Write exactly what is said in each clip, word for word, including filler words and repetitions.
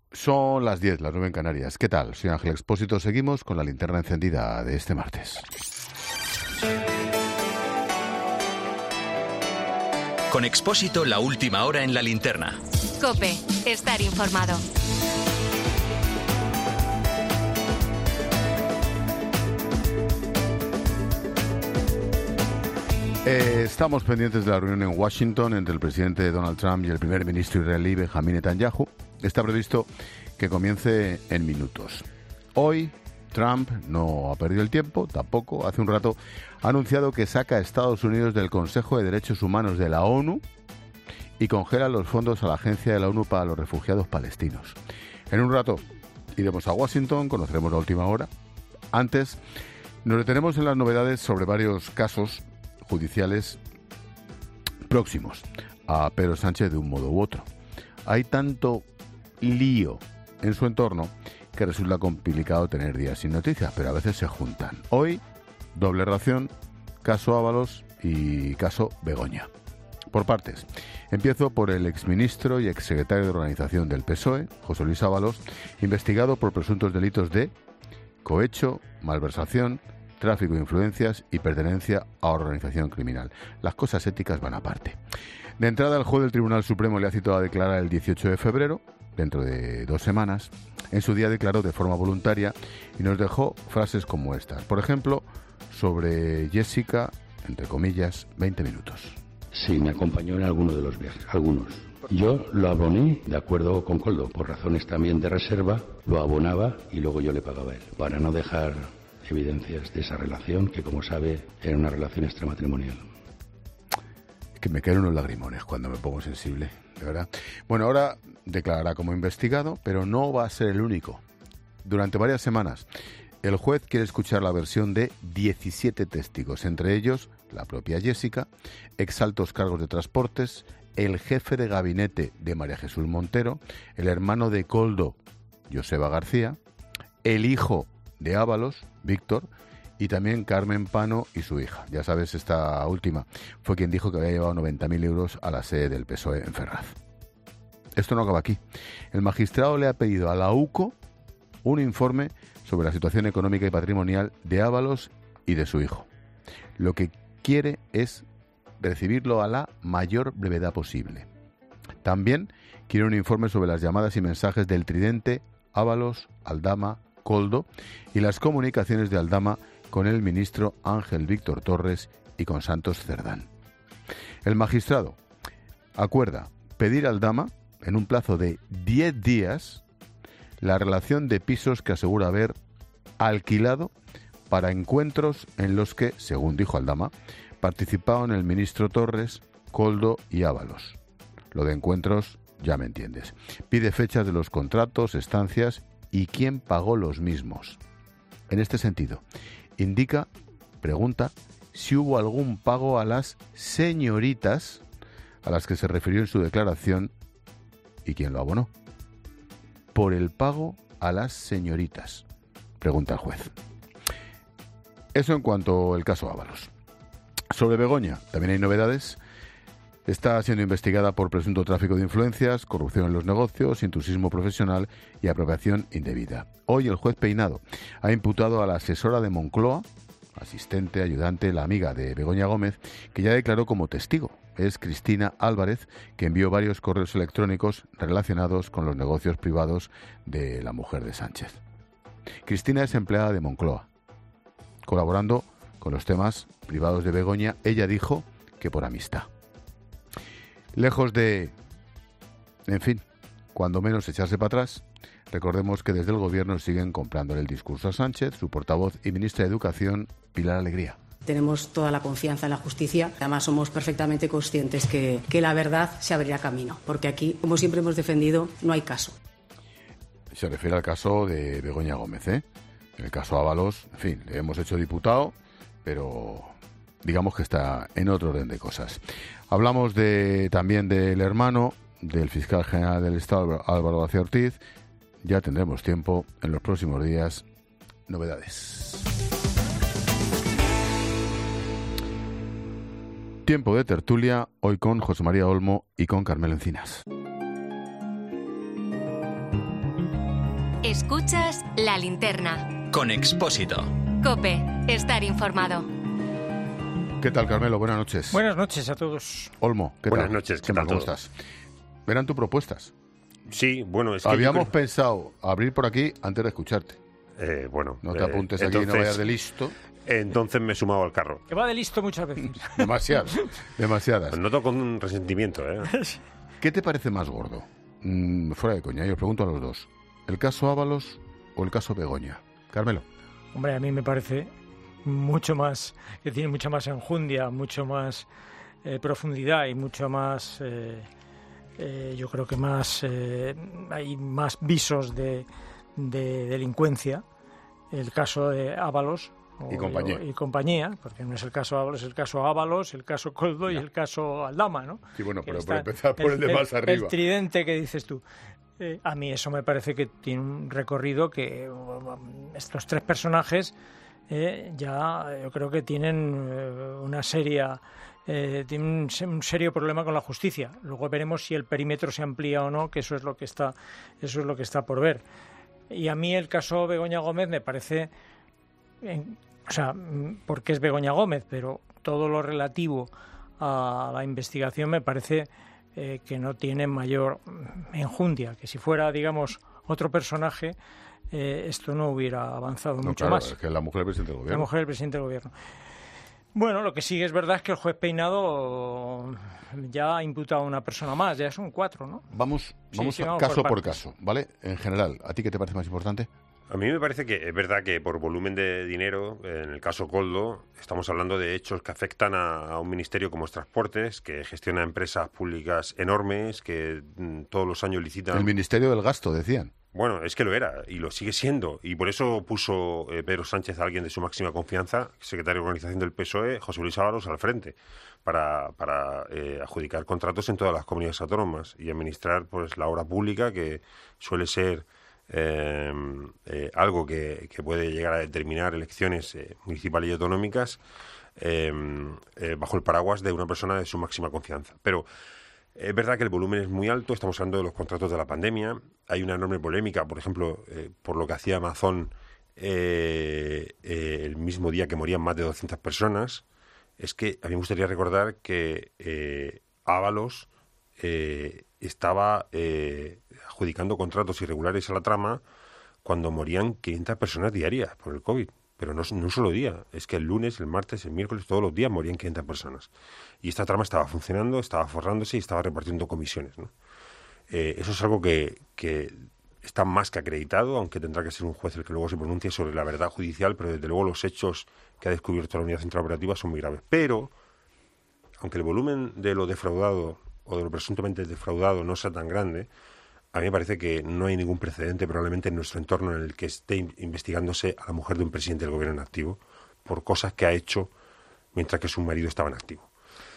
Son las diez, las nueve en Canarias. ¿Qué tal? Soy Ángel Expósito. Seguimos con la linterna encendida de este martes. Con Expósito, la última hora en la linterna. COPE, estar informado. Eh, estamos pendientes de la reunión en Washington entre el presidente Donald Trump y el primer ministro israelí Benjamín Netanyahu. Está previsto que comience en minutos. Hoy Trump no ha perdido el tiempo, tampoco. Hace un rato ha anunciado que saca a Estados Unidos del Consejo de Derechos Humanos de la ONU y congela los fondos a la Agencia de la ONU para los Refugiados Palestinos. En un rato iremos a Washington, conoceremos la última hora. Antes, nos detenemos en las novedades sobre varios casos judiciales próximos a Pedro Sánchez de un modo u otro. Hay tanto lío en su entorno que resulta complicado tener días sin noticias, pero a veces se juntan. Hoy, doble ración, caso Ábalos y caso Begoña. Por partes. Empiezo por el exministro y exsecretario de Organización del P S O E, José Luis Ábalos, investigado por presuntos delitos de cohecho, malversación, tráfico de influencias y pertenencia a organización criminal. Las cosas éticas van aparte. De entrada, el juez del Tribunal Supremo le ha citado a declarar el dieciocho de febrero, dentro de dos semanas. En su día declaró de forma voluntaria y nos dejó frases como estas. Por ejemplo, sobre Jessica, entre comillas, veinte minutos. Sí, me acompañó en alguno de los viajes, algunos. Yo lo aboné de acuerdo con Koldo, por razones también de reserva, lo abonaba y luego yo le pagaba a él, para no dejar evidencias de esa relación, que como sabe, era una relación extramatrimonial. Que me caen unos lagrimones cuando me pongo sensible, de verdad. Bueno, ahora declarará como investigado, pero no va a ser el único. Durante varias semanas, el juez quiere escuchar la versión de diecisiete testigos, entre ellos la propia Jessica, exaltos cargos de transportes, el jefe de gabinete de María Jesús Montero, el hermano de Koldo, Joseba García, el hijo de Ábalos, Víctor, y también Carmen Pano y su hija. Ya sabes, esta última fue quien dijo que había llevado noventa mil euros a la sede del P S O E en Ferraz. Esto no acaba aquí. El magistrado le ha pedido a la U C O un informe sobre la situación económica y patrimonial de Ábalos y de su hijo. Lo que quiere es recibirlo a la mayor brevedad posible. También quiere un informe sobre las llamadas y mensajes del tridente Ábalos, Aldama, Koldo y las comunicaciones de Aldama con el ministro Ángel Víctor Torres y con Santos Cerdán. El magistrado acuerda pedir a Aldama, en un plazo de diez días, la relación de pisos que asegura haber alquilado para encuentros en los que, según dijo Aldama, participaban el ministro Torres, Koldo y Ábalos. Lo de encuentros, ya me entiendes. Pide fechas de los contratos, estancias y quién pagó los mismos. En este sentido, indica, pregunta, si hubo algún pago a las señoritas a las que se refirió en su declaración y quién lo abonó. Por el pago a las señoritas, pregunta el juez. Eso en cuanto al caso Ábalos. Sobre Begoña, también hay novedades. Está siendo investigada por presunto tráfico de influencias, corrupción en los negocios, intrusismo profesional y apropiación indebida. Hoy el juez Peinado ha imputado a la asesora de Moncloa, asistente, ayudante, la amiga de Begoña Gómez, que ya declaró como testigo. Es Cristina Álvarez, que envió varios correos electrónicos relacionados con los negocios privados de la mujer de Sánchez. Cristina es empleada de Moncloa. Colaborando con los temas privados de Begoña, ella dijo que por amistad. Lejos de, en fin, cuando menos echarse para atrás, recordemos que desde el gobierno siguen comprándole el discurso a Sánchez, su portavoz y ministra de Educación, Pilar Alegría. Tenemos toda la confianza en la justicia. Además, somos perfectamente conscientes que, que la verdad se abrirá camino, porque aquí, como siempre hemos defendido, no hay caso. Se refiere al caso de Begoña Gómez, ¿eh? En el caso Ábalos, en fin, le hemos hecho diputado, pero digamos que está en otro orden de cosas. Hablamos de también del hermano del fiscal general del Estado, Álvaro García Ortiz. Ya tendremos tiempo en los próximos días. Novedades. Tiempo de tertulia, hoy con José María Olmo y con Carmelo Encinas. Escuchas La Linterna. Con Expósito. COPE. Estar informado. ¿Qué tal, Carmelo? Buenas noches. Buenas noches a todos. Olmo, ¿qué Buenas tal? noches, ¿qué ¿Qué tal ¿Cómo todo? estás? Verán tus propuestas. Sí, bueno, es que Habíamos yo creo- pensado abrir por aquí antes de escucharte. Eh, bueno, No te eh, apuntes aquí, no entonces- vayas de listo. Entonces me he sumado al carro. Que va de listo muchas veces. Demasiadas, demasiadas. Os noto con un resentimiento, ¿eh? ¿Qué te parece más gordo? Mm, fuera de coña, yo os pregunto a los dos. ¿El caso Ábalos o el caso Begoña? Carmelo. Hombre, a mí me parece mucho más, que tiene mucha más enjundia, mucho más eh, profundidad y mucho más, eh, eh, yo creo que más, eh, hay más visos de, de delincuencia. El caso de Ábalos. o- Y compañía. Y compañía, porque no es el caso Ábalos, es el caso Ábalos, el caso Coldo y el caso Aldama, ¿no? Sí, bueno, Que pero está por empezar por el de más arriba. El tridente que dices tú. Eh, a mí eso me parece que tiene un recorrido que um, estos tres personajes eh, ya eh, yo creo que tienen eh, una seria eh, tienen un, se- un serio problema con la justicia. Luego veremos si el perímetro se amplía o no, que eso es lo que está eso es lo que está por ver. Y a mí el caso Begoña Gómez me parece, en- o sea, mm, porque es Begoña Gómez, pero todo lo relativo a la investigación me parece eh, que no tiene mayor mm, enjundia, que si fuera, digamos, otro personaje, eh, esto no hubiera avanzado No, mucho claro, más. es que la mujer del presidente del La gobierno. mujer del presidente del gobierno. Bueno, lo que sí es verdad es que el juez Peinado ya ha imputado a una persona más, ya son cuatro, ¿no? Vamos, Sí, vamos sí, a- vamos caso por por, partes. caso, ¿vale? En general, ¿a ti qué te parece más importante? A mí me parece que es verdad que por volumen de dinero, en el caso Coldo, estamos hablando de hechos que afectan a, a un ministerio como es Transportes, que gestiona empresas públicas enormes, que mm, todos los años licitan... El Ministerio del Gasto, decían. Bueno, es que lo era y lo sigue siendo. Y por eso puso eh, Pedro Sánchez a alguien de su máxima confianza, secretario de Organización del P S O E, José Luis Ábalos, al frente, para, para eh, adjudicar contratos en todas las comunidades autónomas y administrar pues la obra pública, que suele ser eh, eh, algo que, que puede llegar a determinar elecciones eh, municipales y autonómicas eh, eh, bajo el paraguas de una persona de su máxima confianza. Pero es verdad que el volumen es muy alto, estamos hablando de los contratos de la pandemia, hay una enorme polémica, por ejemplo, eh, por lo que hacía Amazon eh, eh, el mismo día que morían más de doscientas personas. Es que a mí me gustaría recordar que eh, Ábalos eh, estaba eh, adjudicando contratos irregulares a la trama cuando morían quinientas personas diarias por el COVID. Pero no, no un solo día, es que el lunes, el martes, el miércoles, todos los días morían quinientas personas. Y esta trama estaba funcionando, estaba forrándose y estaba repartiendo comisiones, ¿no? Eh, eso es algo que, que está más que acreditado, aunque tendrá que ser un juez el que luego se pronuncie sobre la verdad judicial, pero desde luego los hechos que ha descubierto la Unidad Central Operativa son muy graves. Pero, aunque el volumen de lo defraudado o de lo presuntamente defraudado no sea tan grande, a mí me parece que no hay ningún precedente probablemente en nuestro entorno en el que esté in- investigándose a la mujer de un presidente del gobierno en activo por cosas que ha hecho mientras que su marido estaba en activo.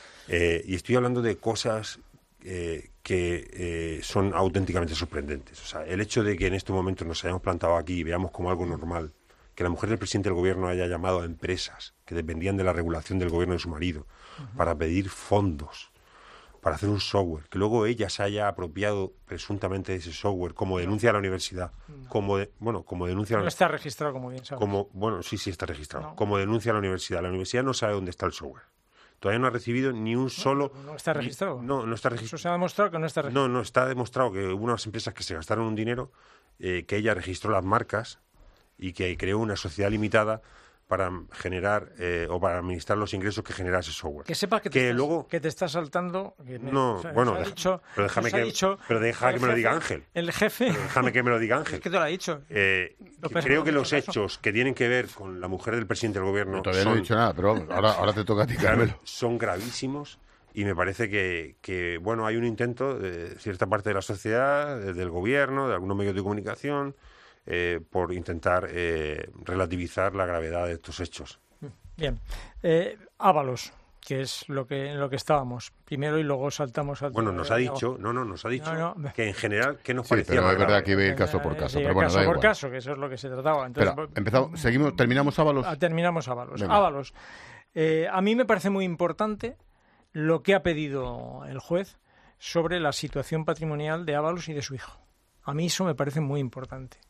Eh, y estoy hablando de cosas eh, que eh, son auténticamente sorprendentes. O sea, el hecho de que en este momento nos hayamos plantado aquí y veamos como algo normal que la mujer del presidente del gobierno haya llamado a empresas que dependían de la regulación del gobierno de su marido para pedir fondos para hacer un software, que luego ella se haya apropiado presuntamente de ese software, como denuncia a la universidad, como de- bueno, como denuncia a No la, está registrado, como bien sabes. como bueno, sí, sí está registrado, No. como denuncia a la universidad. La universidad no sabe dónde está el software. Todavía no ha recibido ni un solo... no está registrado. No, no está Eso registrado. se ha demostrado que no está registrado. No, no, está demostrado que hubo unas empresas que se gastaron un dinero, eh, que ella registró las marcas y que creó una sociedad limitada para generar eh, o para administrar los ingresos que genera ese software. Que sepas que te, Que estás, luego- que te está saltando. Que me- No, o sea, bueno, nos ha deja- dicho- pero déjame nos ha que- dicho pero deja el que me lo diga jefe- Ángel. El jefe. Pero déjame que me lo diga Ángel. Es que te lo ha dicho. Eh, Lo que peor, creo que no los hizo caso. hechos que tienen que ver con la mujer del presidente del gobierno Yo todavía son, no he dicho nada, pero vamos, ahora, ahora te toca a ti, Carmelo. son gravísimos y me parece que, que, bueno, hay un intento de cierta parte de la sociedad, de- del gobierno, de algunos medios de comunicación, eh, por intentar eh, relativizar la gravedad de estos hechos. Bien. Eh, Ábalos, que es lo que en lo que estábamos primero y luego saltamos al. Bueno, tema nos de ha Begoña dicho, no, no, nos ha dicho No, no. que en general, ¿qué nos Sí, parecía pero más es verdad grave? que iba a ir caso por Eh, caso. sí, Pero bueno, caso da por igual. caso, que eso es lo que se trataba. Entonces, Espera, empezamos, seguimos, terminamos Ábalos. Ah, terminamos Ábalos. Venga. Ábalos. Eh, a mí me parece muy importante lo que ha pedido el juez sobre la situación patrimonial de Ábalos y de su hijo. A mí eso me parece muy importante.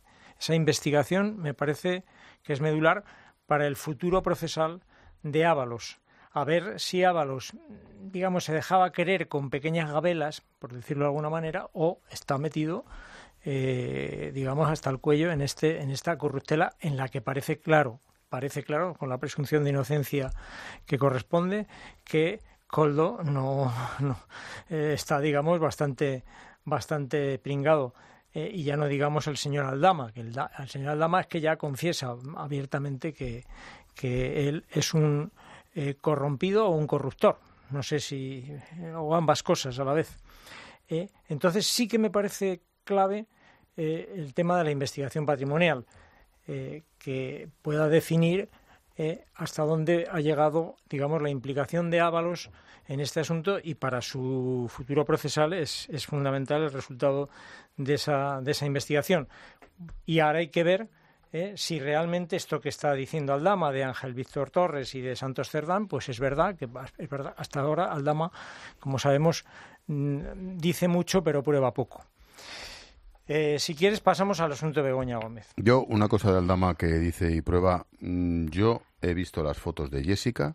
Esa investigación me parece que es medular para el futuro procesal de Ábalos. A ver si Ábalos, digamos, se dejaba querer con pequeñas gabelas, por decirlo de alguna manera, o está metido, eh, digamos, hasta el cuello en este, en esta corruptela en la que parece claro, parece claro, con la presunción de inocencia que corresponde, que Koldo no, no eh, está, digamos, bastante, bastante pringado. Eh, y ya no digamos el señor Aldama, que el, da, el señor Aldama es que ya confiesa abiertamente que, que él es un eh, corrompido o un corruptor, no sé si, o ambas cosas a la vez. Eh, entonces sí que me parece clave eh, el tema de la investigación patrimonial, eh, que pueda definir eh, hasta dónde ha llegado, digamos, la implicación de Ábalos en este asunto, y para su futuro procesal es, es fundamental el resultado de esa, de esa investigación. Y ahora hay que ver eh, si realmente esto que está diciendo Aldama de Ángel Víctor Torres y de Santos Cerdán, pues es verdad, que es verdad. Hasta ahora Aldama, como sabemos, dice mucho pero prueba poco. Eh, si quieres pasamos al asunto de Begoña Gómez. Yo, una cosa de Aldama que dice y prueba, yo he visto las fotos de Jessica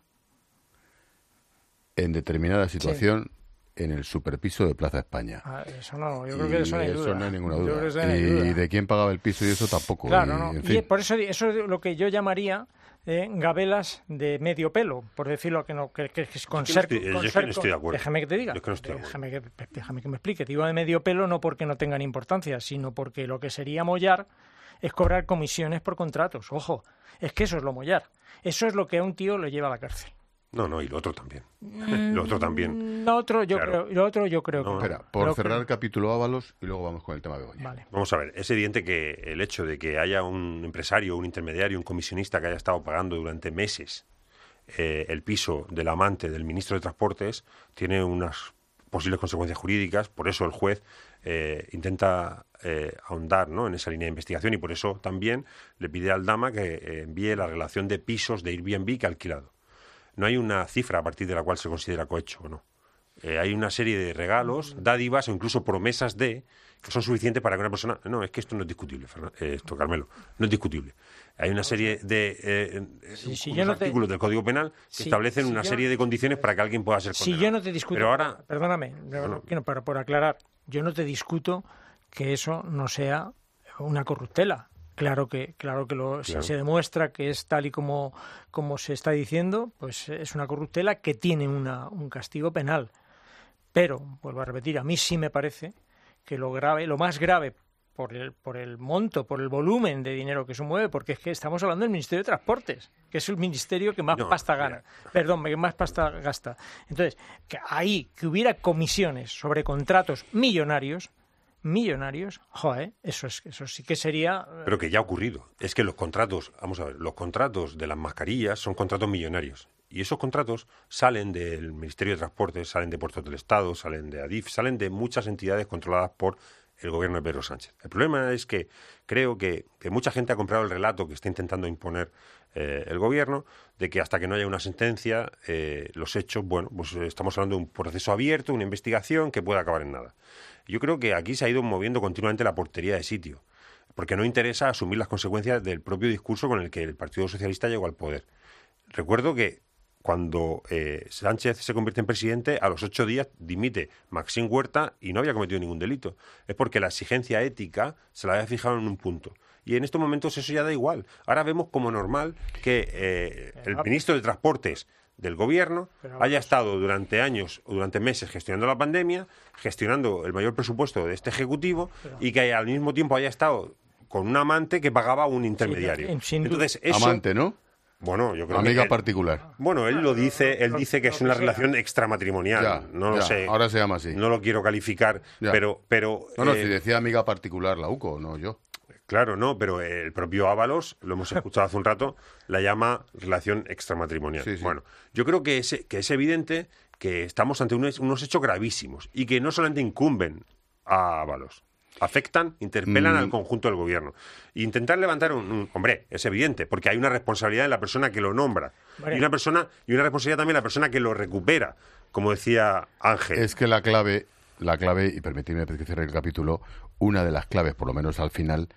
en determinada situación sí. en el superpiso de Plaza España. Ah, eso no, yo creo que eso no hay eso duda. no hay ninguna duda. No hay y duda. de quién pagaba el piso y eso tampoco. Claro, y, no. en fin. Y por eso eso es lo que yo llamaría eh, gabelas de medio pelo, por decirlo que no que, que, que con es que ser, no estoy, con yo ser, que no estoy de acuerdo. Déjame que te diga. Yo que no estoy de déjame, que, déjame que me explique. Digo de medio pelo no porque no tengan importancia, sino porque lo que sería mollar es cobrar comisiones por contratos. Ojo, es que eso es lo mollar. Eso es lo que a un tío le lleva a la cárcel. No, no, y lo otro también. Mm, lo otro también. Lo otro yo claro. creo, lo otro yo creo no, que... Espera, por cerrar creo... el capítulo Ábalos y luego vamos con el tema de Begoña. Vale. Vamos a ver, es evidente que el hecho de que haya un empresario, un intermediario, un comisionista que haya estado pagando durante meses eh, el piso del amante del ministro de Transportes tiene unas posibles consecuencias jurídicas. Por eso el juez eh, intenta eh, ahondar, ¿no?, en esa línea de investigación, y por eso también le pide al Aldama que eh, envíe la relación de pisos de Airbnb que ha alquilado. No hay una cifra a partir de la cual se considera cohecho o no. Eh, hay una serie de regalos, dádivas o incluso promesas de que son suficientes para que una persona... No, es que esto no es discutible, eh, esto, Carmelo, no es discutible. Hay una serie de eh, sí, sí, unos no artículos te... del Código Penal que sí, establecen sí, una yo... serie de condiciones para que alguien pueda ser condenado. Si yo no te discuto... Pero ahora... Perdóname, bueno, no, para, por aclarar, yo no te discuto que eso no sea una corruptela. Claro que, claro que lo, claro. Si se demuestra que es tal y como, como se está diciendo, pues es una corruptela que tiene una, un castigo penal. Pero, vuelvo a repetir, a mí sí me parece que lo grave, lo más grave por el, por el monto, por el volumen de dinero que se mueve, porque es que estamos hablando del Ministerio de Transportes, que es el ministerio que más no, pasta gana, mira. perdón, que más pasta gasta. Entonces, que ahí, que hubiera comisiones sobre contratos millonarios, millonarios, joder, eso es eso sí que sería... Pero que ya ha ocurrido. Es que los contratos, vamos a ver, los contratos de las mascarillas son contratos millonarios. Y esos contratos salen del Ministerio de Transportes, salen de Puertos del Estado, salen de Adif, salen de muchas entidades controladas por el gobierno de Pedro Sánchez. El problema es que creo que, que mucha gente ha comprado el relato que está intentando imponer eh, el gobierno, de que hasta que no haya una sentencia, eh, los hechos, bueno, pues estamos hablando de un proceso abierto, una investigación que puede acabar en nada. Yo creo que aquí se ha ido moviendo continuamente la portería de sitio, porque no interesa asumir las consecuencias del propio discurso con el que el Partido Socialista llegó al poder. Recuerdo que cuando eh, Sánchez se convierte en presidente, a los ocho días dimite Maxim Huerta y no había cometido ningún delito. Es porque la exigencia ética se la había fijado en un punto. Y en estos momentos eso ya da igual. Ahora vemos como normal que eh, el ministro de Transportes del gobierno haya estado durante años o durante meses gestionando la pandemia, gestionando el mayor presupuesto de este Ejecutivo, y que al mismo tiempo haya estado con un amante que pagaba un intermediario. Entonces, eso, amante, ¿no? Bueno, yo creo amiga que él, particular. Bueno, él lo dice, él dice que es una relación extramatrimonial. Ya, no lo ya, sé. Ahora se llama así. No lo quiero calificar, ya. pero, pero. No, no, eh, si decía amiga particular la U C O, no yo. Claro, no, pero el propio Ábalos, lo hemos escuchado hace un rato, la llama relación extramatrimonial. Sí, sí. Bueno, yo creo que es, que es evidente que estamos ante unos, unos hechos gravísimos y que no solamente incumben a Ábalos, afectan, interpelan mm. al conjunto del gobierno. E intentar levantar un, un... Hombre, es evidente, porque hay una responsabilidad en la persona que lo nombra. Vale. Y una persona y una responsabilidad también en la persona que lo recupera, como decía Ángel. Es que la clave, la clave, y permitidme que cierre el capítulo, una de las claves, por lo menos al final,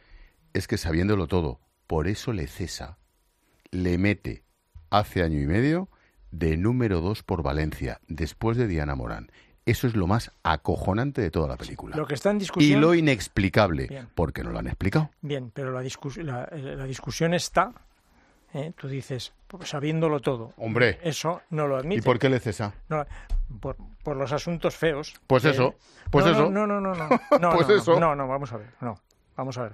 es que sabiéndolo todo, por eso le cesa, le mete hace año y medio de número dos por Valencia, después de Diana Morán. Eso es lo más acojonante de toda la película. Lo que está en discusión... Y lo inexplicable, Bien. porque no lo han explicado. Bien, pero la, discus la, la discusión está, ¿eh? Tú dices, sabiéndolo todo. Hombre. Eso no lo admite. ¿Y por qué le cesa? No, por, por los asuntos feos. Pues que... eso, pues no, eso. No, no, no, no. no pues no, eso. No, no, vamos a ver, no. Vamos a ver.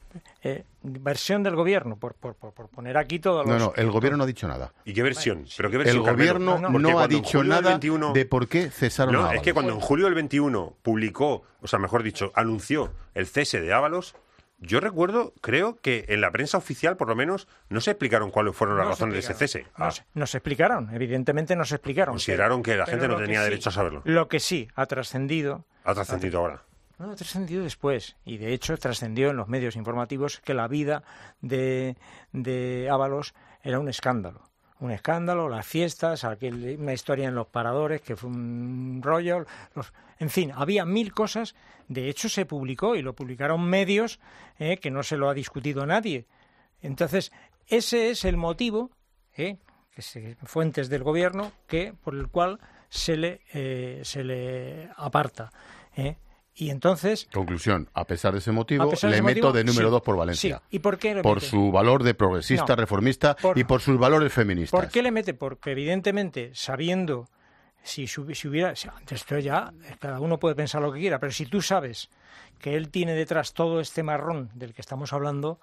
Eh, versión del gobierno, por, por, por, por poner aquí todos los... No, no, el gobierno no ha dicho nada. ¿Y qué versión? ¿Pero qué El versión, gobierno Carmelo? no, Porque ha cuando en dicho julio del nada veintiuno de por qué cesaron a No, Ábalos. es que cuando en julio del veintiuno publicó, o sea, mejor dicho, anunció el cese de Ábalos, yo recuerdo, creo que en la prensa oficial, por lo menos, no se explicaron cuáles fueron las No se razones de ese explicaron. cese. No, Ah, se, no se explicaron, evidentemente no se explicaron. consideraron que la Pero gente no lo que tenía sí- derecho a saberlo. Lo que sí ha trascendido... Ha trascendido ahora. No, ha trascendido después. Y de hecho trascendió en los medios informativos que la vida de, de Ábalos era un escándalo. Un escándalo, las fiestas, aquel, una historia en los paradores que fue un rollo. Los, en fin, había mil cosas. De hecho se publicó y lo publicaron medios eh, que no se lo ha discutido nadie. Entonces, ese es el motivo, eh, que se, fuentes del gobierno, que por el cual se le, eh, se le aparta. Eh. Y entonces... Conclusión, a pesar de ese motivo, a pesar de le ese meto motivo, de número sí, dos por Valencia. Sí. ¿Y por qué le Por mete? su valor de progresista, No, reformista por- y por sus valores feministas. ¿Por qué le mete? Porque evidentemente, sabiendo, si, su- si hubiera... Si, esto ya, cada uno puede pensar lo que quiera, pero si tú sabes que él tiene detrás todo este marrón del que estamos hablando,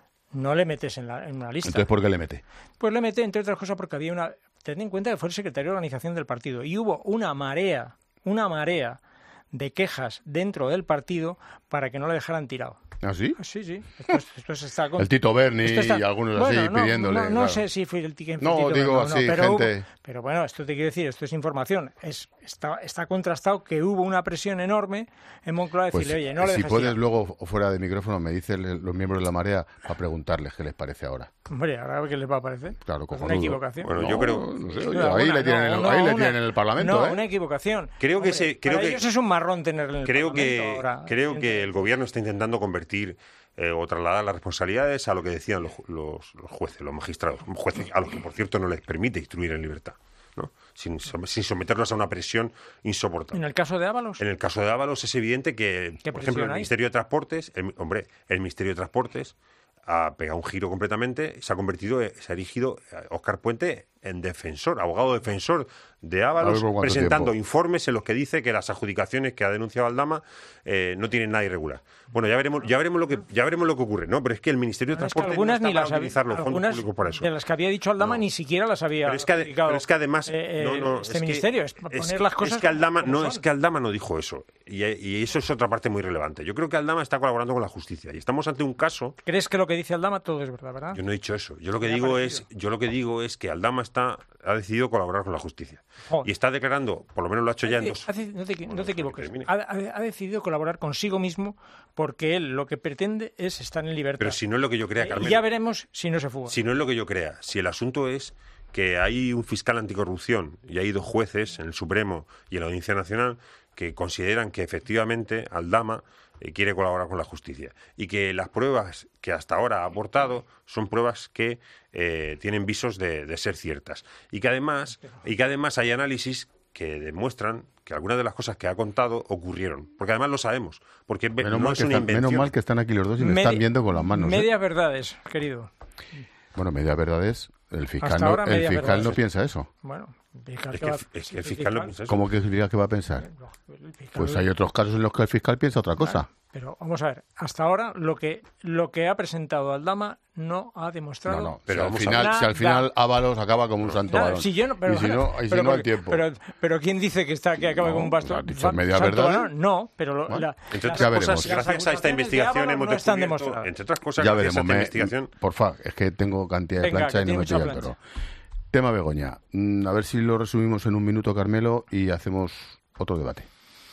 no le metes en, la, en una lista. Entonces, ¿por qué le mete? Pues le mete, entre otras cosas, porque había una... Ten en cuenta que fue el secretario de organización del partido y hubo una marea, una marea de quejas dentro del partido para que no le dejaran tirado. ¿Ah, sí? Sí, sí. Esto, es- esto se está con... El Tito Berni Esto está- y algunos Bueno, así no, pidiéndole. No, no claro. sé si fue el Tito No, Tito digo Berni, así, pero, gente- hubo- pero bueno, esto te quiero decir, esto es información. Es, está, está contrastado que hubo una presión enorme en Moncloa de Pues, decirle, oye, no le si dejes puedes tirar. luego, fuera de micrófono, me dicen los miembros de la marea para preguntarles qué les parece ahora. Hombre, ahora qué les va a parecer. Claro, Pues cojonudo. una equivocación. Bueno, No, yo creo... no sé, Sin oye, duda ahí alguna, le tienen, no, en, no, ahí le una- tienen en el Parlamento, No, ¿eh? una equivocación. Creo que Hombre, se- creo para que- ellos es un marrón tenerle en el Creo Parlamento que, ahora, creo que el evidentemente. gobierno está intentando convertir eh, o trasladar las responsabilidades a lo que decían los, los, los jueces, los magistrados, jueces a los que, por cierto, no les permite instruir en libertad, ¿no? Sin, som- sin someterlos a una presión insoportable. En el caso de Ábalos, En el caso de Ábalos es evidente que, ¿Qué por ejemplo, presión el hay? Ministerio de Transportes, el, hombre, el Ministerio de Transportes ha pegado un giro completamente, se ha convertido, eh, se ha erigido eh, Óscar Puente en defensor, abogado defensor de A Ábalos, ver por cuánto presentando tiempo. informes en los que dice que las adjudicaciones que ha denunciado Aldama eh, no tienen nada irregular. Bueno, ya veremos, ya veremos lo que, ya veremos lo que ocurre, ¿no? Pero es que el Ministerio de es que Transportes algunas no ni está las para había, utilizar los fondos algunas públicos para eso. de las que había dicho Aldama No. ni siquiera las había Pero es que, ade- publicado, pero es que además eh, eh, no, no, este es que- ministerio es poner es, las cosas es que Aldama como no son. es que Aldama no dijo eso y, y eso es otra parte muy relevante. Yo creo que Aldama está colaborando con la justicia y estamos ante un caso. ¿Crees que lo que dice Aldama todo es verdad, verdad? Yo no he dicho eso. Yo lo que Me ha digo parecido. es yo lo que digo es que Aldama está ha decidido colaborar con la justicia Joder. y está declarando, por lo menos lo ha hecho ya en dos. Ha deci- no te, Bueno, no te que equivoques. termine. Ha, ha- ha decidido colaborar consigo mismo porque él lo que pretende es estar en libertad. Pero si no es lo que yo crea, Eh, Carmelo. y ya veremos si no se fuga. Si no es lo que yo crea, si el asunto es que hay un fiscal anticorrupción y hay dos jueces en el Supremo y en la Audiencia Nacional que consideran que efectivamente Aldama eh, quiere colaborar con la justicia y que las pruebas que hasta ahora ha aportado son pruebas que eh, tienen visos de, de ser ciertas y que además y que además hay análisis que demuestran que algunas de las cosas que ha contado ocurrieron, porque además lo sabemos, porque Menos, no mal es que una están, menos invención. mal que están aquí los dos y me Medi- están viendo con las manos. ¿eh? Medias verdades, querido. Bueno, media verdad es, el fiscal, Hasta no, ahora el medias fiscal verdades. no piensa eso. Bueno, el fiscal Es que que, va- es que el fiscal no piensa eso. ¿Cómo que diría que va a pensar? el fiscal- Pues hay otros casos en los que el fiscal piensa otra cosa. Pero vamos a ver, hasta ahora lo que lo que ha presentado Aldama no ha No, demostrado. no, Pero si, al vamos a final, ver. si al final Ábalos acaba como un santo Nada, varón. si yo no, pero, y si no, y si pero no hay porque- tiempo. Pero, pero ¿quién dice que está que acaba No, con un bastón? has dicho Fa- media santo verdad. varón? No, pero lo- Bueno, la- Entre las- otras Ya cosas, veremos. gracias a esta acusaciones de investigación Ábalos hemos no están descubierto, demostradas. entre otras cosas, Ya gracias a veremos. esta Me, investigación, porfa, es que tengo cantidad de Venga, plancha que y no tiene me mucha pilla el plancha. toro. Tema Begoña. Mm, A ver si lo resumimos en un minuto, Carmelo, y hacemos otro debate.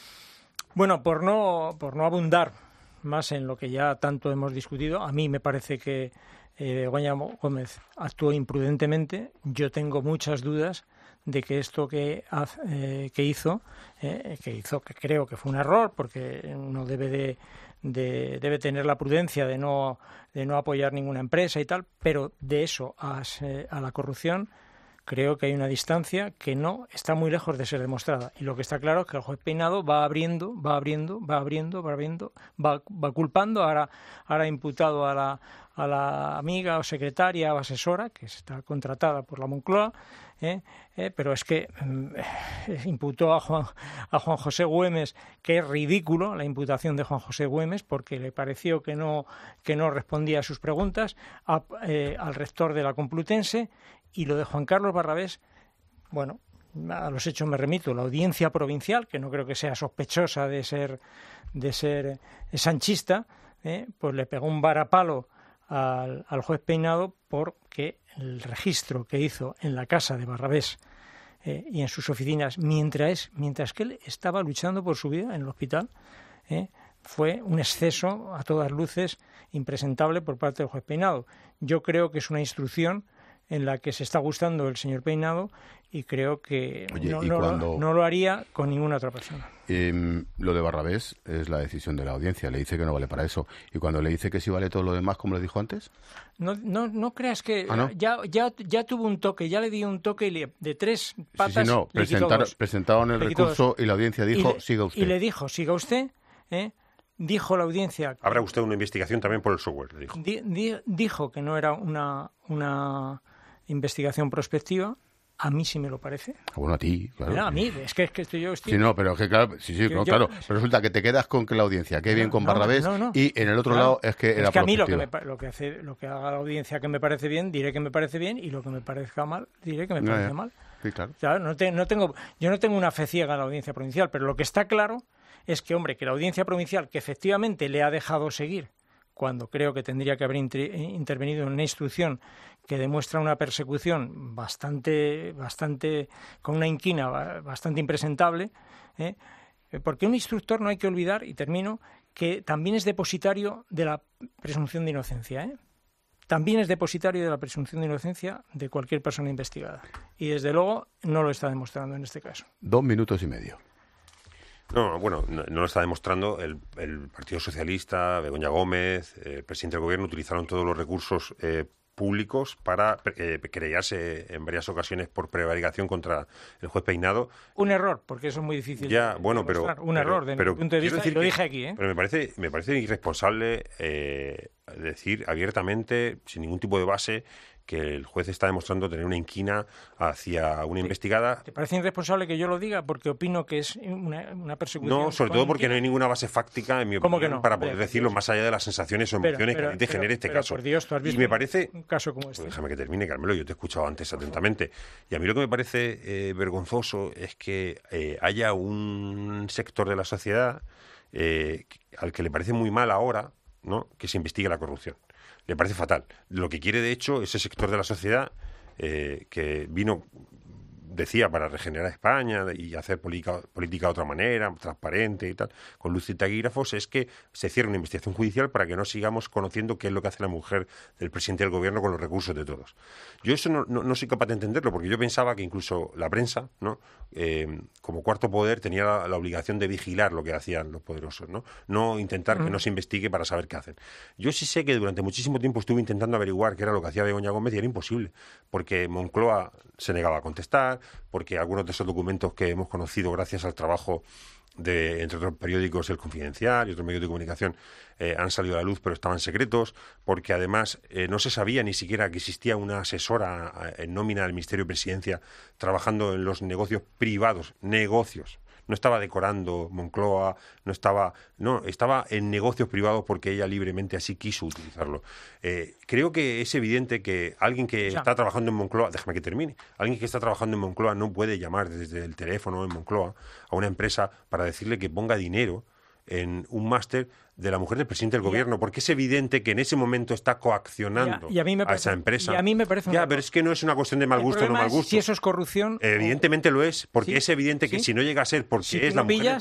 Bueno, por no, por no abundar más en lo que ya tanto hemos discutido, a mí me parece que eh, Begoña Gómez actuó imprudentemente. Yo tengo muchas dudas de que esto que, eh, que hizo, eh, que hizo, que creo que fue un error, porque uno debe de, de debe tener la prudencia de no de no apoyar ninguna empresa y tal, pero de eso a, a la corrupción creo que hay una distancia que no está muy lejos de ser demostrada. Y lo que está claro es que el juez Peinado va abriendo, va abriendo, va abriendo, va abriendo, va, va culpando, ahora, ahora ha imputado a la, a la amiga o secretaria o asesora, que está contratada por la Moncloa, ¿eh? Eh, pero es que eh, imputó a Juan, a Juan José Güemes, que es ridículo la imputación de Juan José Güemes, porque le pareció que no, que no respondía a sus preguntas, a, eh, al rector de la Complutense. Y lo de Juan Carlos Barrabés, bueno, a los hechos me remito. La audiencia provincial, que no creo que sea sospechosa de ser de ser sanchista, eh, pues le pegó un varapalo al, al juez Peinado porque el registro que hizo en la casa de Barrabés eh, y en sus oficinas, mientras, mientras que él estaba luchando por su vida en el hospital, eh, fue un exceso, a todas luces, impresentable por parte del juez Peinado. Yo creo que es una instrucción en la que se está gustando el señor Peinado y creo que Oye, no, ¿y no, cuando... lo, no lo haría con ninguna otra persona. Eh, lo de Barrabés es la decisión de la audiencia, le dice que no vale para eso. Y cuando le dice que sí vale todo lo demás, como le dijo antes. No, no, no creas que ¿Ah, no? ya, ya, ya tuvo un toque, ya le dio un toque y le, de tres patas. Sí, sí, no, le quitó presentaron, dos. presentaron el Le quitó recurso dos. y la audiencia Y dijo, le- siga usted. Y le dijo, siga usted, ¿eh? Dijo la audiencia. Habrá usted una investigación también por el software, le dijo. Di- di- dijo que no era una, una investigación prospectiva. A mí sí me lo parece. Bueno, a ti, claro. Mira, a mí, es que, es que estoy yo estoy... Sí, no, pero es que claro, sí, sí, Yo- no, yo- claro. Pero resulta que te quedas con que la audiencia, que bien con No, Barrabés, no, no. y en el otro Claro. lado es que era es que a mí lo que, prospectiva. me, pa- lo que hace lo que haga la audiencia que me parece bien, diré que me parece bien, y lo que me parezca mal, diré que me Ya, parece ya. mal. Sí, claro. O sea, no te- no tengo, yo no tengo una fe ciega a la audiencia provincial, pero lo que está claro es que, hombre, que la audiencia provincial, que efectivamente le ha dejado seguir cuando creo que tendría que haber inter- intervenido en una instrucción que demuestra una persecución bastante, bastante con una inquina ba- bastante impresentable, ¿eh? Porque un instructor, no hay que olvidar, y termino, que también es depositario de la presunción de inocencia, ¿eh? También es depositario de la presunción de inocencia de cualquier persona investigada. Y desde luego no lo está demostrando en este caso. Dos minutos y medio. No, bueno, no, no lo está demostrando. El, el Partido Socialista, Begoña Gómez, eh, el presidente del Gobierno utilizaron todos los recursos eh, públicos para eh, querellarse en varias ocasiones por prevaricación contra el juez Peinado. Un error, porque eso es muy difícil. Ya, de bueno, pero demostrar. Un pero- error, desde pero mi punto de quiero vista, y decir lo que- dije aquí, ¿eh? Pero me parece, me parece irresponsable eh, decir abiertamente, sin ningún tipo de base, que el juez está demostrando tener una inquina hacia una investigada. ¿Te parece irresponsable que yo lo diga? Porque opino que es una, una persecución. No, sobre con todo porque no inquina. hay ninguna base fáctica, en mi ¿Cómo opinión, que no? para Hombre, poder por decirlo Dios. más allá de las sensaciones o Pero- emociones pero- que a ti te pero- genere este pero, caso. por Dios, tú has y visto me un- parece... un caso como Pues este. déjame que termine, Carmelo, yo te he escuchado antes atentamente. Y a mí lo que me parece eh, vergonzoso es que eh, haya un sector de la sociedad eh, al que le parece muy mal ahora, ¿no?, que se investigue la corrupción. Le parece fatal. Lo que quiere, de hecho, ese sector de la sociedad eh, que vino, decía, para regenerar España y hacer política, política de otra manera, transparente y tal, con luz y taquígrafos, es que se cierre una investigación judicial para que no sigamos conociendo qué es lo que hace la mujer del presidente del gobierno con los recursos de todos. Yo eso no, no, no soy capaz de entenderlo, porque yo pensaba que incluso la prensa, ¿no?, eh, como cuarto poder, tenía la, la obligación de vigilar lo que hacían los poderosos, ¿no? No intentar que no se investigue para saber qué hacen. Yo sí sé que durante muchísimo tiempo estuve intentando averiguar qué era lo que hacía Begoña Gómez y era imposible, porque Moncloa se negaba a contestar, porque algunos de esos documentos que hemos conocido gracias al trabajo de, entre otros periódicos, El Confidencial y otros medios de comunicación, eh, han salido a la luz, pero estaban secretos, porque además eh, no se sabía ni siquiera que existía una asesora eh, en nómina del Ministerio de Presidencia trabajando en los negocios privados, negocios. No estaba decorando Moncloa, no estaba, no, estaba en negocios privados porque ella libremente así quiso utilizarlo. Eh, creo que es evidente que alguien que O sea, está trabajando en Moncloa, déjame que termine, alguien que está trabajando en Moncloa no puede llamar desde el teléfono en Moncloa a una empresa para decirle que ponga dinero en un máster de la mujer del presidente del Ya. gobierno, porque es evidente que en ese momento está coaccionando Ya, y a mí me parece- esa empresa. y a mí me parece un Ya, error. pero es que no es una cuestión de mal El gusto o no problema mal es gusto. si eso es corrupción. Evidentemente lo es, porque Sí, es evidente que sí. si no llega a ser porque Si es tú la lo mujer... pillas,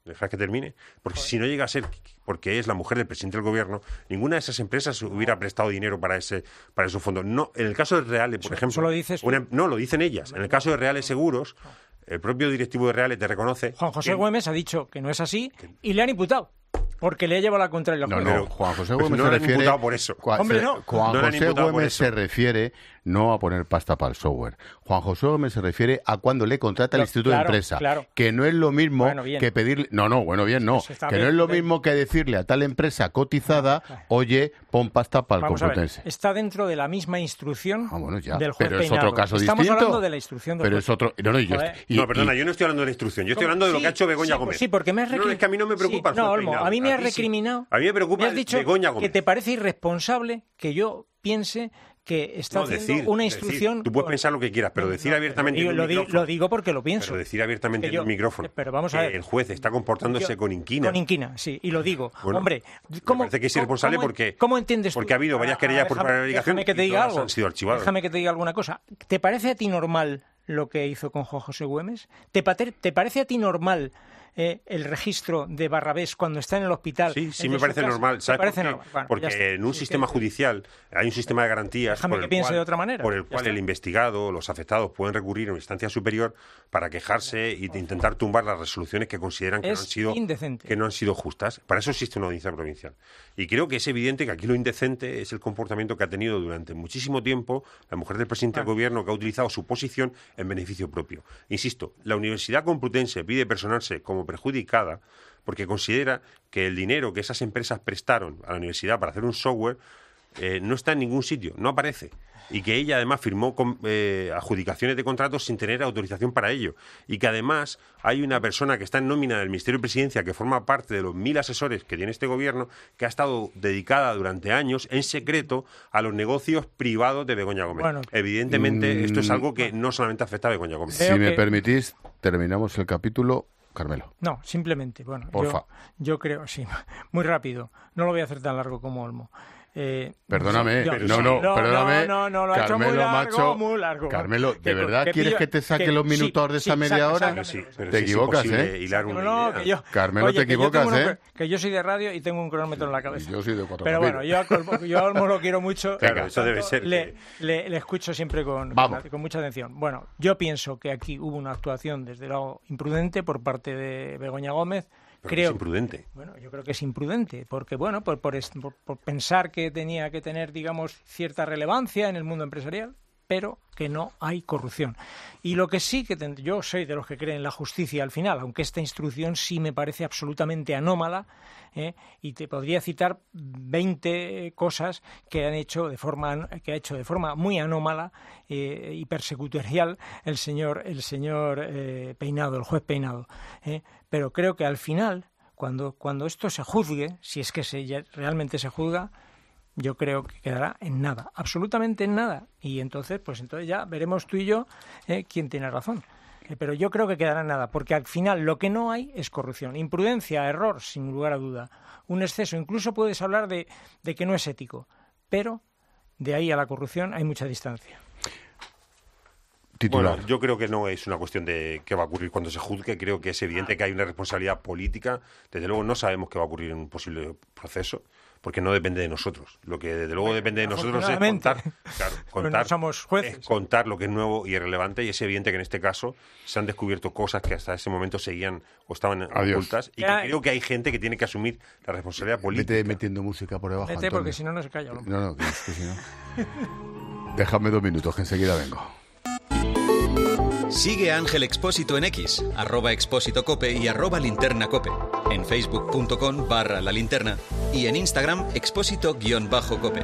Dejar que termine. Porque si no llega a ser porque es la mujer del presidente del gobierno, ninguna de esas empresas hubiera prestado dinero para ese para esos fondos. No, en el caso de Reales, por ejemplo... ¿Solo dices tú? Una, no, lo dicen ellas. En el caso de Reales Seguros, el propio directivo de Reales te reconoce... Juan José que, Güemes ha dicho que no es así y le han imputado. Porque le ha llevado la contraria. No, no, Juan José Güemes no se le han refiere... imputado por eso. Juan, Hombre, no. Juan no José Güemes se refiere no a poner pasta para el software. Juan José Gómez se refiere a cuando le contrata el Instituto claro, de Empresa. Claro. Que no es lo mismo bueno, que pedirle... No, no, bueno, bien, no. Pues que bien, no es lo bien. mismo que decirle a tal empresa cotizada, claro, oye, pon pasta para el Vamos Complutense. A ver, está dentro de la misma instrucción ah, bueno, ya. del juez Pero es Peinado. otro caso Estamos distinto. hablando de la instrucción del Pero juez. es otro... No, no, y yo Joder. y, no perdona, y... yo no estoy hablando de la instrucción. Yo estoy hablando de lo sí, que ha hecho Begoña sí, Gómez. Sí, porque me has recriminado. No, es que a mí no me preocupa sí, el No, juez Olmo, Peinado. a mí me has ti sí. recriminado. A mí me preocupa me has dicho Begoña Gómez. que te parece irresponsable que yo piense que está no, haciendo decir, una decir, instrucción... tú puedes pensar lo que quieras, pero decir no, abiertamente digo, en un lo, digo, micrófono... lo digo porque lo pienso. Pero decir abiertamente yo, en un micrófono pero vamos a ver, que el juez está comportándose yo, con inquina. Con inquina, sí, y lo digo. Bueno, Hombre, me ¿cómo, parece que es irresponsable cómo, porque... ¿Cómo entiendes tú? Porque ha habido varias querellas por prevaricación déjame que te y diga todas algo. han sido archivadas. Déjame que te diga alguna cosa. ¿Te parece a ti normal lo que hizo con Juan José Güemes? ¿Te, pater, ¿Te parece a ti normal eh, el registro de Barrabés cuando está en el hospital? Sí, sí me parece normal. ¿Sabes parece por qué? normal? Bueno, porque en un sí, sistema que... judicial hay un sistema de garantías Déjame por que el piense cual, de otra manera. por el Ya cual está. el investigado, los afectados pueden recurrir a una instancia superior para quejarse y de intentar tumbar las resoluciones que consideran que no, Es han sido, indecente. que no han sido justas. Para eso existe una audiencia provincial. Y creo que es evidente que aquí lo indecente es el comportamiento que ha tenido durante muchísimo tiempo la mujer del presidente del gobierno, que ha utilizado su posición en beneficio propio. Insisto, la Universidad Complutense pide personarse como perjudicada porque considera que el dinero que esas empresas prestaron a la universidad para hacer un software eh, no está en ningún sitio, no aparece. Y que ella además firmó con, eh, adjudicaciones de contratos sin tener autorización para ello. Y que además hay una persona que está en nómina del Ministerio de Presidencia que forma parte de los mil asesores que tiene este gobierno, que ha estado dedicada durante años en secreto a los negocios privados de Begoña Gómez. Bueno, Evidentemente mm, esto es algo que no solamente afecta a Begoña Gómez. Si Creo me que- permitís, terminamos el capítulo. Carmelo. No, simplemente, bueno, Porfa. yo, yo creo, sí, muy rápido, no lo voy a hacer tan largo como Olmo. Eh, Perdóname, yo- no, no, no, perdóname. no, no, lo ha hecho muy Carmelo, largo, macho. muy largo. Carmelo, ¿de Que- verdad que quieres pillo- que te saque que- los sí, minutos de esa sí, media saca- hora? sácame. Sí, pero Te sí es equivocas, imposible ¿eh? hilar No, una no, idea. que yo, Carmelo, oye, te que yo tengo equivocas, uno- ¿eh? Que yo soy de radio y tengo un cronómetro en la cabeza. Yo soy de cuatro Pero bueno, yo a, Colmo- yo a Olmo lo quiero mucho. Claro, por eso debe tanto, ser Le, que- le, le escucho siempre con, Vamos. con, con mucha atención. Bueno, yo pienso que aquí hubo una actuación desde luego imprudente por parte de Begoña Gómez. Pero Creo, es imprudente. Bueno, yo creo que es imprudente, porque bueno, por, por, est- por- por pensar que tenía que tener, digamos, cierta relevancia en el mundo empresarial, pero que no hay corrupción. Y lo que sí que ten- yo soy de los que creen en la justicia al final, aunque esta instrucción sí me parece absolutamente anómala, ¿eh? Y te podría citar veinte cosas que han hecho de forma que ha hecho de forma muy anómala eh, y persecutorial el señor el señor eh, Peinado, el juez Peinado, ¿eh? Pero creo que al final, cuando cuando esto se juzgue, si es que se ya realmente se juzga, yo creo que quedará en nada, absolutamente en nada. Y entonces, pues entonces ya veremos tú y yo eh, quién tiene razón. Eh, pero yo creo que quedará en nada, porque al final lo que no hay es corrupción. Imprudencia, error, sin lugar a duda. Un exceso, incluso puedes hablar de, de que no es ético. Pero de ahí a la corrupción hay mucha distancia. Titular. Bueno, yo creo que no es una cuestión de qué va a ocurrir cuando se juzgue. Creo que es evidente que hay una responsabilidad política. Desde luego no sabemos qué va a ocurrir en un posible proceso, porque no depende de nosotros. Lo que desde luego depende de nosotros es afortunadamente. contar, claro, Pues no contar, somos jueces. es contar lo que es nuevo y irrelevante. Y es evidente que en este caso se han descubierto cosas que hasta ese momento seguían o estaban Adiós. ocultas. Y Ya, que creo que hay gente que tiene que asumir la responsabilidad política. Vete metiendo música por debajo, Vete, Antonio. porque si no, no se calla. No, no, que es que si no... Déjame dos minutos, que enseguida vengo. Sigue a Ángel Expósito en X, arroba Expósito Cope y arroba Linterna Cope, en facebook.com barra la linterna y en Instagram expósito-cope.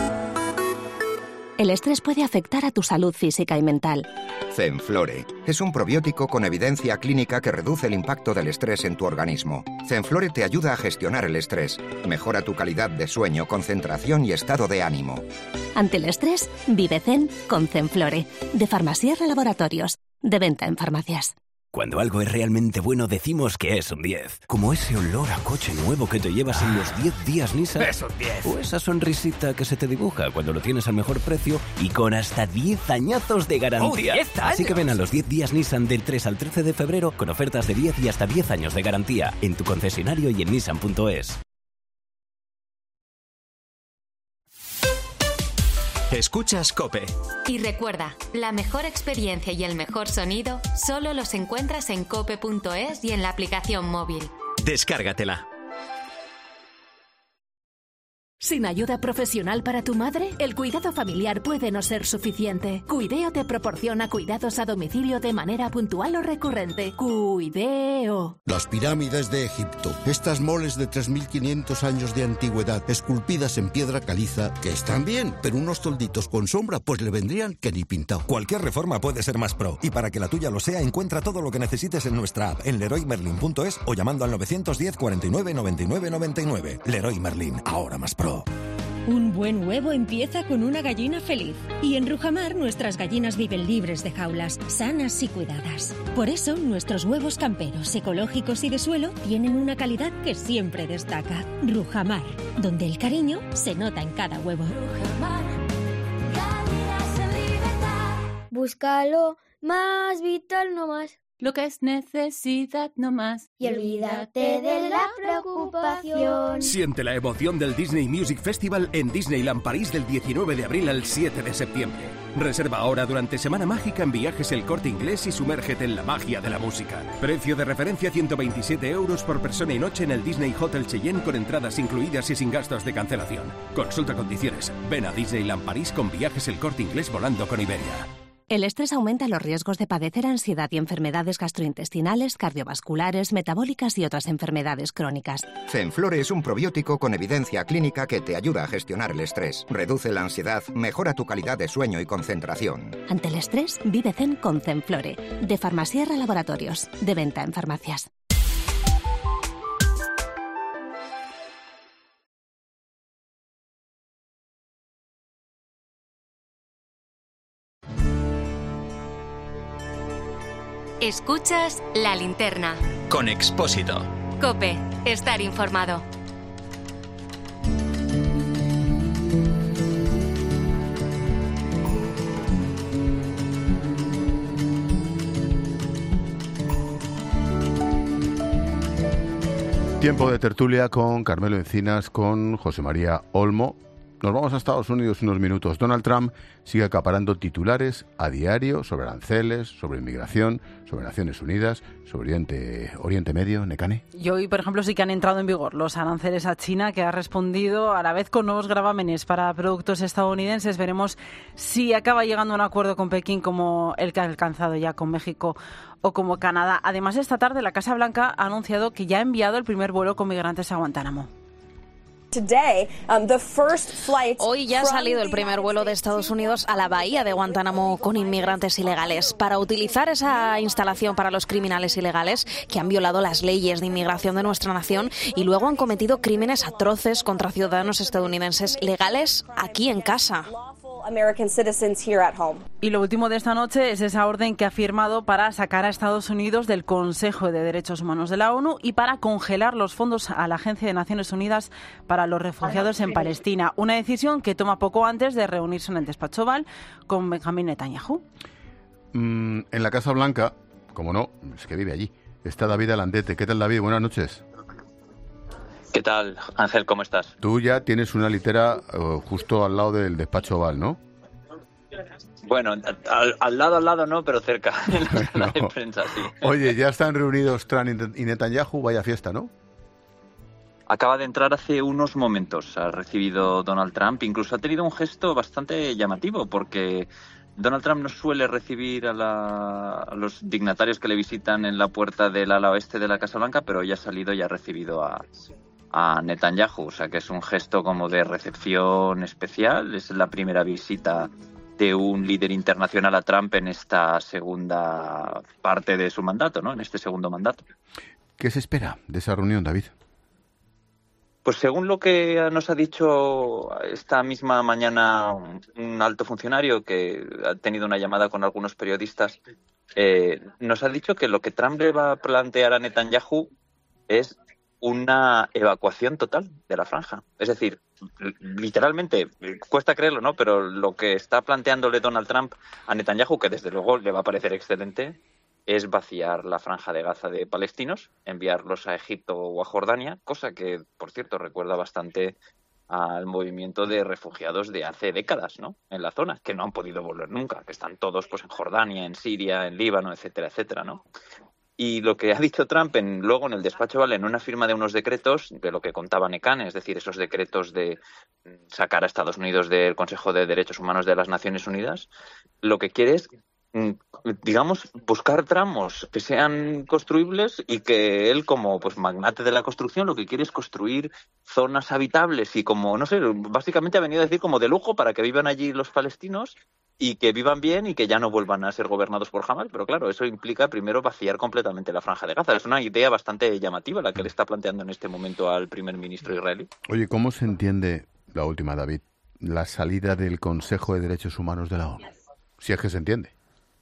El estrés puede afectar a tu salud física y mental. Zenflore es un probiótico con evidencia clínica que reduce el impacto del estrés en tu organismo. Zenflore te ayuda a gestionar el estrés, mejora tu calidad de sueño, concentración y estado de ánimo. Ante el estrés, vive Zen con Zenflore, de Farmasierra Laboratorios, de venta en farmacias. Cuando algo es realmente bueno decimos que es un diez. Como ese olor a coche nuevo que te llevas en los diez días Nissan. Es un diez. O esa sonrisita que se te dibuja cuando lo tienes al mejor precio y con hasta diez añazos de garantía. ¡Oh, diez años! Así que ven a los diez días Nissan del tres al trece de febrero con ofertas de diez y hasta diez años de garantía en tu concesionario y en nissan punto es. Escuchas COPE. Y recuerda, la mejor experiencia y el mejor sonido solo los encuentras en cope punto es y en la aplicación móvil. Descárgatela. ¿Sin ayuda profesional para tu madre? El cuidado familiar puede no ser suficiente. Cuideo te proporciona cuidados a domicilio de manera puntual o recurrente. Cuideo. Las pirámides de Egipto. Estas moles de tres mil quinientos años de antigüedad, esculpidas en piedra caliza, que están bien, pero unos tolditos con sombra pues le vendrían que ni pintado. Cualquier reforma puede ser más pro. Y para que la tuya lo sea, encuentra todo lo que necesites en nuestra app, en leroy merlin punto es o llamando al novecientos diez, cuarenta y nueve, noventa y nueve, noventa y nueve. Leroy Merlin, ahora más pro. Un buen huevo empieza con una gallina feliz. Y en Rujamar nuestras gallinas viven libres de jaulas, sanas y cuidadas. Por eso nuestros huevos camperos, ecológicos y de suelo tienen una calidad que siempre destaca. Rujamar, donde el cariño se nota en cada huevo. Rujamar, calidad en libertad. Búscalo más vital no más. Lo que es necesidad no más. Y olvídate de la preocupación. Siente la emoción del Disney Music Festival en Disneyland París del diecinueve de abril al siete de septiembre. Reserva ahora durante Semana Mágica en Viajes El Corte Inglés y sumérgete en la magia de la música. Precio de referencia ciento veintisiete euros por persona y noche en el Disney Hotel Cheyenne con entradas incluidas y sin gastos de cancelación. Consulta condiciones. Ven a Disneyland París con Viajes El Corte Inglés volando con Iberia. El estrés aumenta los riesgos de padecer ansiedad y enfermedades gastrointestinales, cardiovasculares, metabólicas y otras enfermedades crónicas. Zenflore es un probiótico con evidencia clínica que te ayuda a gestionar el estrés, reduce la ansiedad, mejora tu calidad de sueño y concentración. Ante el estrés, vive zen con Zenflore, de Farmasierra Laboratorios, de venta en farmacias. Escuchas La Linterna. Con Expósito. COPE. Estar informado. Tiempo de tertulia con Carmelo Encinas, con José María Olmo. Nos vamos a Estados Unidos unos minutos. Donald Trump sigue acaparando titulares a diario sobre aranceles, sobre inmigración, sobre Naciones Unidas, sobre Oriente, Oriente Medio, Nekane. Y hoy, por ejemplo, sí que han entrado en vigor los aranceles a China, que ha respondido a la vez con nuevos gravámenes para productos estadounidenses. Veremos si acaba llegando a un acuerdo con Pekín como el que ha alcanzado ya con México o como Canadá. Además, esta tarde la Casa Blanca ha anunciado que ya ha enviado el primer vuelo con migrantes a Guantánamo. Hoy ya ha salido el primer vuelo de Estados Unidos a la bahía de Guantánamo con inmigrantes ilegales para utilizar esa instalación para los criminales ilegales que han violado las leyes de inmigración de nuestra nación y luego han cometido crímenes atroces contra ciudadanos estadounidenses legales aquí en casa. Y lo último de esta noche es esa orden que ha firmado para sacar a Estados Unidos del Consejo de Derechos Humanos de la ONU y para congelar los fondos a la Agencia de Naciones Unidas para los refugiados en Palestina. Una decisión que toma poco antes de reunirse en el despacho Oval con Benjamín Netanyahu. Mm, en la Casa Blanca, como no, es que vive allí, está David Alandete. ¿Qué tal, David? Buenas noches. ¿Qué tal, Ángel? ¿Cómo estás? Tú ya tienes una litera uh, justo al lado del despacho Oval, ¿no? Bueno, al, al lado, al lado no, pero cerca, en la sala de prensa, sí. Oye, ya están reunidos Trump y Netanyahu, vaya fiesta, ¿no? Acaba de entrar hace unos momentos, ha recibido Donald Trump, incluso ha tenido un gesto bastante llamativo, porque Donald Trump no suele recibir a, la, a los dignatarios que le visitan en la puerta del ala oeste de la Casa Blanca, pero ya ha salido y ha recibido a... a Netanyahu, o sea que es un gesto como de recepción especial, es la primera visita de un líder internacional a Trump en esta segunda parte de su mandato, ¿no? En este segundo mandato. ¿Qué se espera de esa reunión, David? Pues según lo que nos ha dicho esta misma mañana un alto funcionario que ha tenido una llamada con algunos periodistas, eh, nos ha dicho que lo que Trump le va a plantear a Netanyahu es una evacuación total de la franja. Es decir, literalmente, cuesta creerlo, ¿no? Pero lo que está planteándole Donald Trump a Netanyahu, que desde luego le va a parecer excelente, es vaciar la franja de Gaza de palestinos, enviarlos a Egipto o a Jordania, cosa que, por cierto, recuerda bastante al movimiento de refugiados de hace décadas, ¿no? En la zona, que no han podido volver nunca, que están todos pues en Jordania, en Siria, en Líbano, etcétera, etcétera, ¿no? Y lo que ha dicho Trump en, luego en el despacho Oval, en una firma de unos decretos, de lo que contaba Necan, es decir, esos decretos de sacar a Estados Unidos del Consejo de Derechos Humanos de las Naciones Unidas, lo que quiere es, digamos, buscar tramos que sean construibles y que él, como pues magnate de la construcción, lo que quiere es construir zonas habitables y como, no sé, básicamente ha venido a decir como de lujo para que vivan allí los palestinos y que vivan bien y que ya no vuelvan a ser gobernados por Hamas, pero claro, eso implica primero vaciar completamente la franja de Gaza. Es una idea bastante llamativa la que le está planteando en este momento al primer ministro israelí. Oye, ¿cómo se entiende, la última, David, la salida del Consejo de Derechos Humanos de la ONU? Si es que se entiende.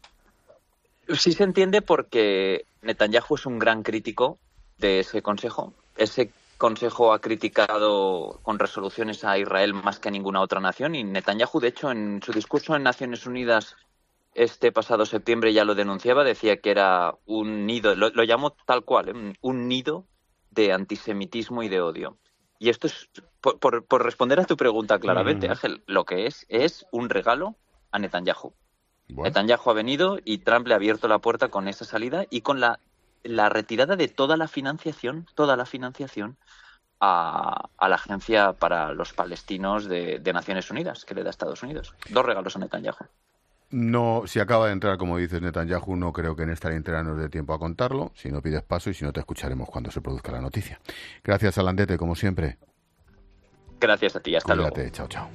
Sí se entiende porque Netanyahu es un gran crítico de ese consejo. Ese consejo ha criticado con resoluciones a Israel más que a ninguna otra nación y Netanyahu, de hecho, en su discurso en Naciones Unidas este pasado septiembre ya lo denunciaba, decía que era un nido, lo, lo llamó tal cual, ¿eh? un nido de antisemitismo y de odio. Y esto es, por, por, por responder a tu pregunta claramente, mm. Ángel, lo que es es un regalo a Netanyahu. Bueno. Netanyahu ha venido y Trump le ha abierto la puerta con esa salida y con la, la retirada de toda la financiación, toda la financiación a, a la Agencia para los Palestinos de, de Naciones Unidas, que le da Estados Unidos. Dos regalos a Netanyahu. No, si acaba de entrar, como dices, Netanyahu, no creo que en esta entera nos dé tiempo a contarlo. Si no pides paso y si no te escucharemos cuando se produzca la noticia. Gracias, Alandete, como siempre. Gracias a ti, hasta Cuídate, luego. Chao, chao.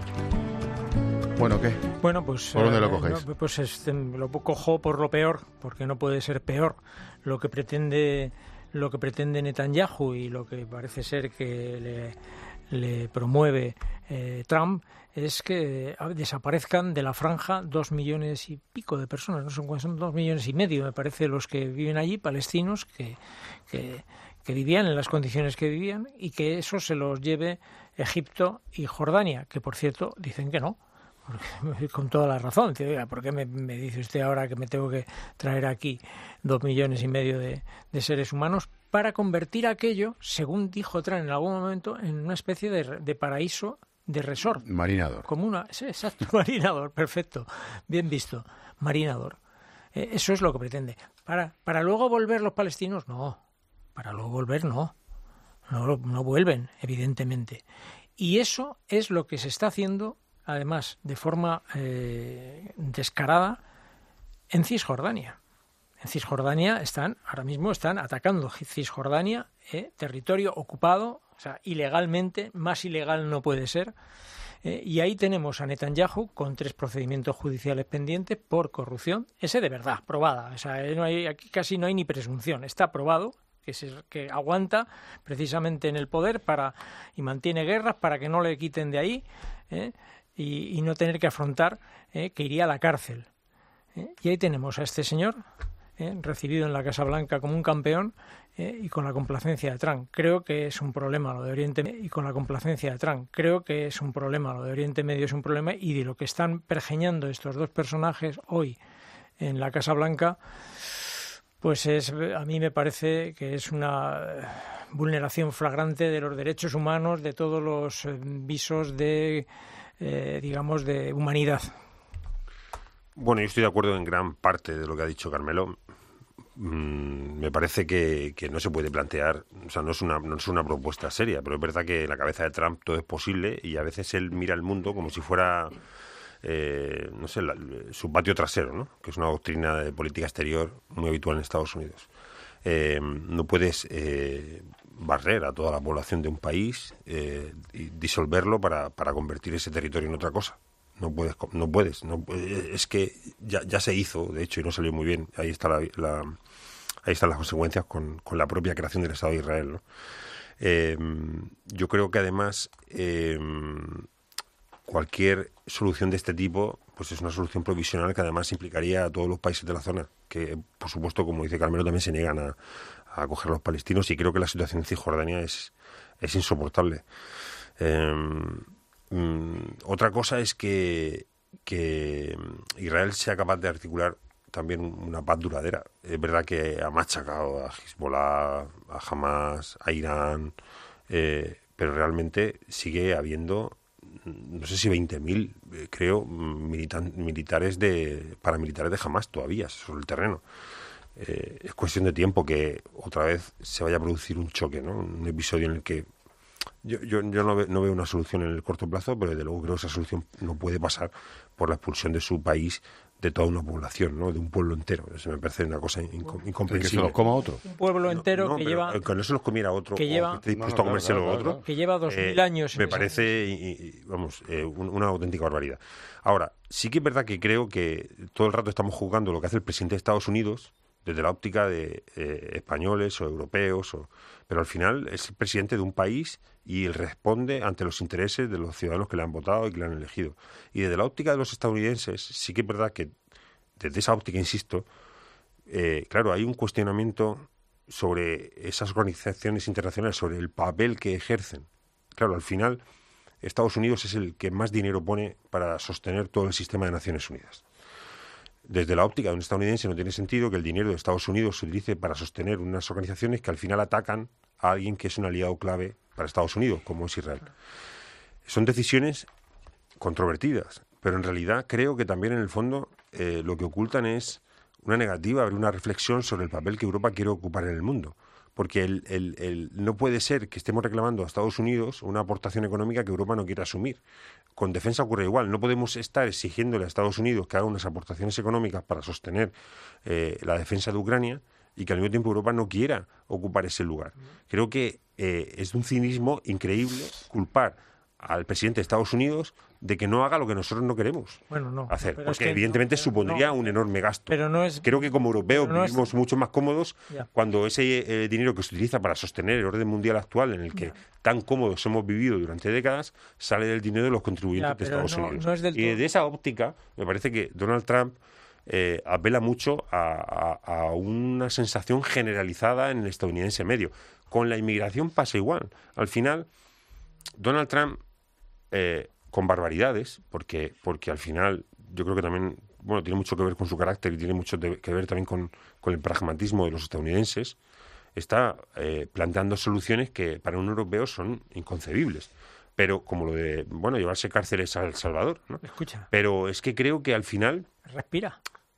Bueno, ¿qué? Bueno, pues... ¿Por dónde eh, lo cogéis? No, pues este, lo cojo por lo peor, porque no puede ser peor. Lo que pretende, lo que pretende Netanyahu y lo que parece ser que le, le promueve eh, Trump es que desaparezcan de la franja dos millones y pico de personas, no son cuántos, son dos millones y medio, me parece, los que viven allí, palestinos, que, que, que vivían en las condiciones que vivían y que eso se los lleve Egipto y Jordania, que por cierto dicen que no. Con toda la razón. ¿Por qué me, me dice usted ahora que me tengo que traer aquí dos millones y medio de, de seres humanos para convertir aquello, según dijo Trump en algún momento, en una especie de, de paraíso de resort? Marinador. Como una, sí, exacto, marinador, perfecto, bien visto, marinador. Eh, eso es lo que pretende. Para, para luego volver los palestinos, no. Para luego volver, no. No, no vuelven, evidentemente. Y eso es lo que se está haciendo, además, de forma eh, descarada, en Cisjordania. En Cisjordania están, ahora mismo están atacando Cisjordania, eh, territorio ocupado, o sea, ilegalmente, más ilegal no puede ser. Eh, y ahí tenemos a Netanyahu con tres procedimientos judiciales pendientes por corrupción, ese de verdad, probada. O sea, no hay, aquí casi no hay ni presunción, está probado. Que, se, que aguanta precisamente en el poder para y mantiene guerras para que no le quiten de ahí, ¿eh? y, y no tener que afrontar ¿eh? que iría a la cárcel. ¿eh? Y ahí tenemos a este señor ¿eh? recibido en la Casa Blanca como un campeón ¿eh? y con la complacencia de Trump. Creo que es un problema lo de Oriente Medio y con la complacencia de Trump. Creo que es un problema lo de Oriente Medio es un problema y de lo que están pergeñando estos dos personajes hoy en la Casa Blanca. Pues es, a mí me parece que es una vulneración flagrante de los derechos humanos, de todos los visos de, eh, digamos, de humanidad. Bueno, yo estoy de acuerdo en gran parte de lo que ha dicho Carmelo. Mm, me parece que, que no se puede plantear, o sea, no es una no es una propuesta seria, pero es verdad que en la cabeza de Trump todo es posible y a veces él mira el mundo como si fuera... Eh, no sé, la, su patio trasero, ¿no? Que es una doctrina de política exterior muy habitual en Estados Unidos. Eh, no puedes eh, barrer a toda la población de un país eh, y disolverlo para, para convertir ese territorio en otra cosa. No puedes, no puedes. No, es que ya, ya se hizo, de hecho, y no salió muy bien. Ahí está la, la, ahí están las consecuencias con, con la propia creación del Estado de Israel, ¿no? Eh, yo creo que además eh, cualquier solución de este tipo pues es una solución provisional que además implicaría a todos los países de la zona, que por supuesto, como dice Carmelo, también se niegan a, a acoger a los palestinos, y creo que la situación en Cisjordania es, es insoportable. Eh, mm, otra cosa es que, que Israel sea capaz de articular también una paz duradera. Es verdad que ha machacado a Hezbollah, a Hamas, a Irán, eh, pero realmente sigue habiendo, no sé si veinte mil, eh, creo, militan, militares de paramilitares de Hamas todavía sobre el terreno. Eh, es cuestión de tiempo que otra vez se vaya a producir un choque, ¿no? Un episodio en el que yo, yo, yo no, ve, no veo una solución en el corto plazo, pero desde luego creo que esa solución no puede pasar por la expulsión de su país de toda una población, ¿no? De un pueblo entero. Eso me parece una cosa inco- incomprensible. ¿Que se los coma otro? Un pueblo entero no, no, que pero lleva... que no se los comiera otro, que lleva, o que esté dispuesto no, no, a comérselo claro, claro, otro. Que lleva dos mil eh, años. Me parece, y, y, vamos, eh, un, una auténtica barbaridad. Ahora, sí que es verdad que creo que todo el rato estamos jugando lo que hace el presidente de Estados Unidos desde la óptica de eh, españoles o europeos, o, pero al final es el presidente de un país y él responde ante los intereses de los ciudadanos que le han votado y que le han elegido. Y desde la óptica de los estadounidenses, sí que es verdad que desde esa óptica, insisto, eh, claro, hay un cuestionamiento sobre esas organizaciones internacionales, sobre el papel que ejercen. Claro, al final, Estados Unidos es el que más dinero pone para sostener todo el sistema de Naciones Unidas. Desde la óptica de un estadounidense no tiene sentido que el dinero de Estados Unidos se utilice para sostener unas organizaciones que al final atacan a alguien que es un aliado clave para Estados Unidos, como es Israel. Son decisiones controvertidas, pero en realidad creo que también en el fondo eh, lo que ocultan es una negativa, una reflexión sobre el papel que Europa quiere ocupar en el mundo. Porque el, el, el, no puede ser que estemos reclamando a Estados Unidos una aportación económica que Europa no quiere asumir. Con defensa ocurre igual. No podemos estar exigiéndole a Estados Unidos que haga unas aportaciones económicas para sostener eh, la defensa de Ucrania y que al mismo tiempo Europa no quiera ocupar ese lugar. Creo que eh, es de un cinismo increíble culpar al presidente de Estados Unidos de que no haga lo que nosotros no queremos bueno, no, hacer, porque es que evidentemente no, supondría no, un enorme gasto. Pero no es, Creo que como europeos no vivimos es, mucho más cómodos ya. cuando ese eh, dinero que se utiliza para sostener el orden mundial actual, en el que ya. tan cómodos hemos vivido durante décadas, sale del dinero de los contribuyentes ya, de Estados no, Unidos. No es del y de esa óptica, me parece que Donald Trump eh, apela mucho a, a, a una sensación generalizada en el estadounidense medio. Con la inmigración pasa igual. Al final, Donald Trump... Eh, con barbaridades, porque porque al final yo creo que también, bueno, tiene mucho que ver con su carácter y tiene mucho de, que ver también con, con el pragmatismo de los estadounidenses, está eh, planteando soluciones que para un europeo son inconcebibles. Pero como lo de, bueno, llevarse cárceles a El Salvador, ¿no? Escucha. Pero es que creo que al final... Respira.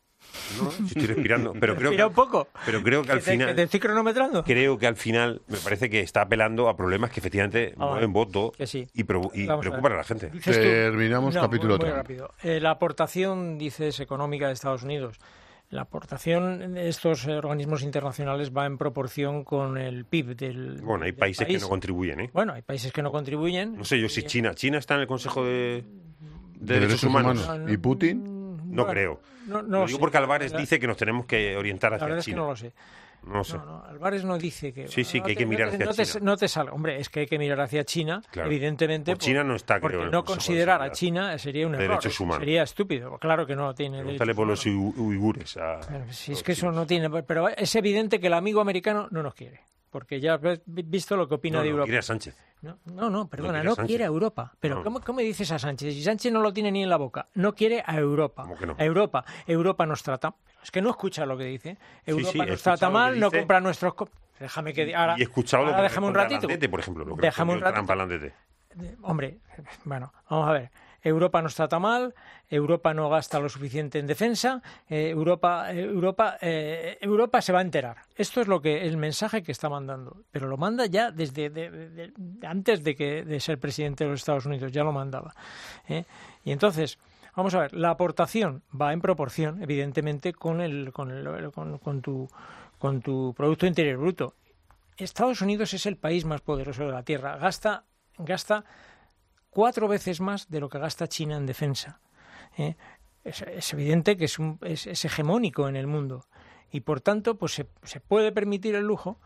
No, si estoy respirando, pero creo Respira que, un poco. Pero creo que al ¿Que te, final... que te estoy cronometrando? Creo que al final me parece que está apelando a problemas que efectivamente ah, mueven voto que sí. y, pro, y preocupan a, a la gente. Terminamos no, capítulo muy, muy tres. rápido. Eh, la aportación, dices, económica de Estados Unidos. La aportación de estos organismos internacionales va en proporción con el P I B del Bueno, hay del países país. que no contribuyen, ¿eh? Bueno, hay países que no contribuyen. No sé yo si China. ¿China está en el Consejo de, de, de Derechos, Derechos Humanos? Humanos. ¿Y Putin? No bueno, creo. No, no lo digo sé. porque Álvarez la, dice que nos tenemos que orientar hacia China. La verdad China. es que no lo sé. No sé. No, no, Álvarez no dice que... Sí, sí, no que hay te, que mirar no te, hacia no China. Te, no te salga. Hombre, es que hay que mirar hacia China, claro. evidentemente. Por China no está, porque creo. no considerar a China sería un error. Derechos humanos. Sería estúpido. Claro que no tiene Pregúntale por los uigures. A, pero, si es que eso no tiene... Pero es evidente que el amigo americano no nos quiere. Porque ya has visto lo que opina no, de no, Europa. Quiere a Sánchez. No, no, no perdona, no quiere, no quiere a Europa. Pero no. ¿cómo, ¿cómo dices a Sánchez? Si Sánchez no lo tiene ni en la boca. No quiere a Europa. ¿Cómo que no? A Europa. Europa nos trata... Es que no escucha lo que dice. Europa sí, sí, nos trata mal, no compra nuestros... Déjame que... Ahora, y he escuchado ahora lo que déjame un ratito. Landete, por ejemplo. Lo que déjame un ratito. Trump a Landete. Hombre, bueno, vamos a ver. Europa nos trata mal, Europa no gasta lo suficiente en defensa, eh, Europa, eh, Europa, eh, Europa se va a enterar. Esto es lo que el mensaje que está mandando, pero lo manda ya desde de, de, de, antes de que de ser presidente de los Estados Unidos, ya lo mandaba. ¿eh? Y entonces, vamos a ver, la aportación va en proporción, evidentemente, con el, con el, con, con tu, con tu Producto Interior Bruto. Estados Unidos es el país más poderoso de la Tierra, gasta, gasta cuatro veces más de lo que gasta China en defensa. ¿eh? Es, es evidente que es, un, es, es hegemónico en el mundo y, por tanto, pues se, se puede permitir el lujo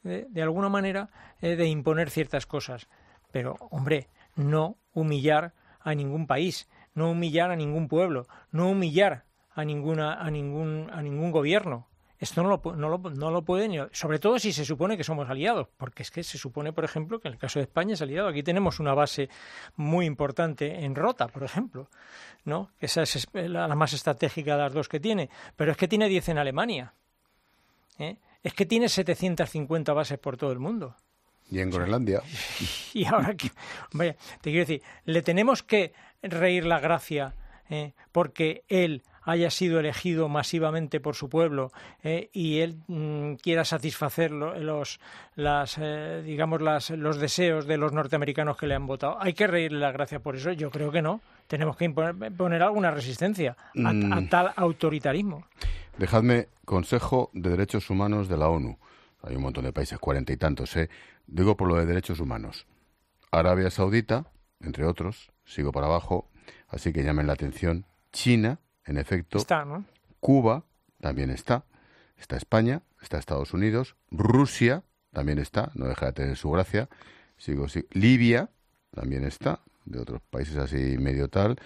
de, de alguna manera, eh, de imponer ciertas cosas. Pero, hombre, no humillar a ningún país, no humillar a ningún pueblo, no humillar a ninguna a ningún a ningún gobierno. Esto no lo, no, lo, no lo pueden, sobre todo si se supone que somos aliados, porque es que se supone, por ejemplo, que en el caso de España es aliado. Aquí tenemos una base muy importante en Rota, por ejemplo, ¿no? Esa es la, la más estratégica de las dos que tiene, pero es que tiene diez en Alemania, ¿eh? Es que tiene setecientas cincuenta bases por todo el mundo. Y en Groenlandia. Y ahora que, vaya, te quiero decir, le tenemos que reír la gracia, ¿eh? Porque él haya sido elegido masivamente por su pueblo, eh, y él mmm, quiera satisfacer lo, los las eh, digamos las, los deseos de los norteamericanos que le han votado. Hay que reírle la gracia por eso. Yo creo que no. Tenemos que imponer, poner alguna resistencia a, mm. a tal autoritarismo. Dejadme, Consejo de Derechos Humanos de la ONU. Hay un montón de países, cuarenta y tantos, ¿eh? Digo por lo de derechos humanos. Arabia Saudita, entre otros, sigo para abajo, así que llamen la atención. China, en efecto. Está, ¿no? Cuba también está. Está España, está Estados Unidos. Rusia también está, no deja de tener su gracia. Sigo, sigo. Libia también está, de otros países así medio tal.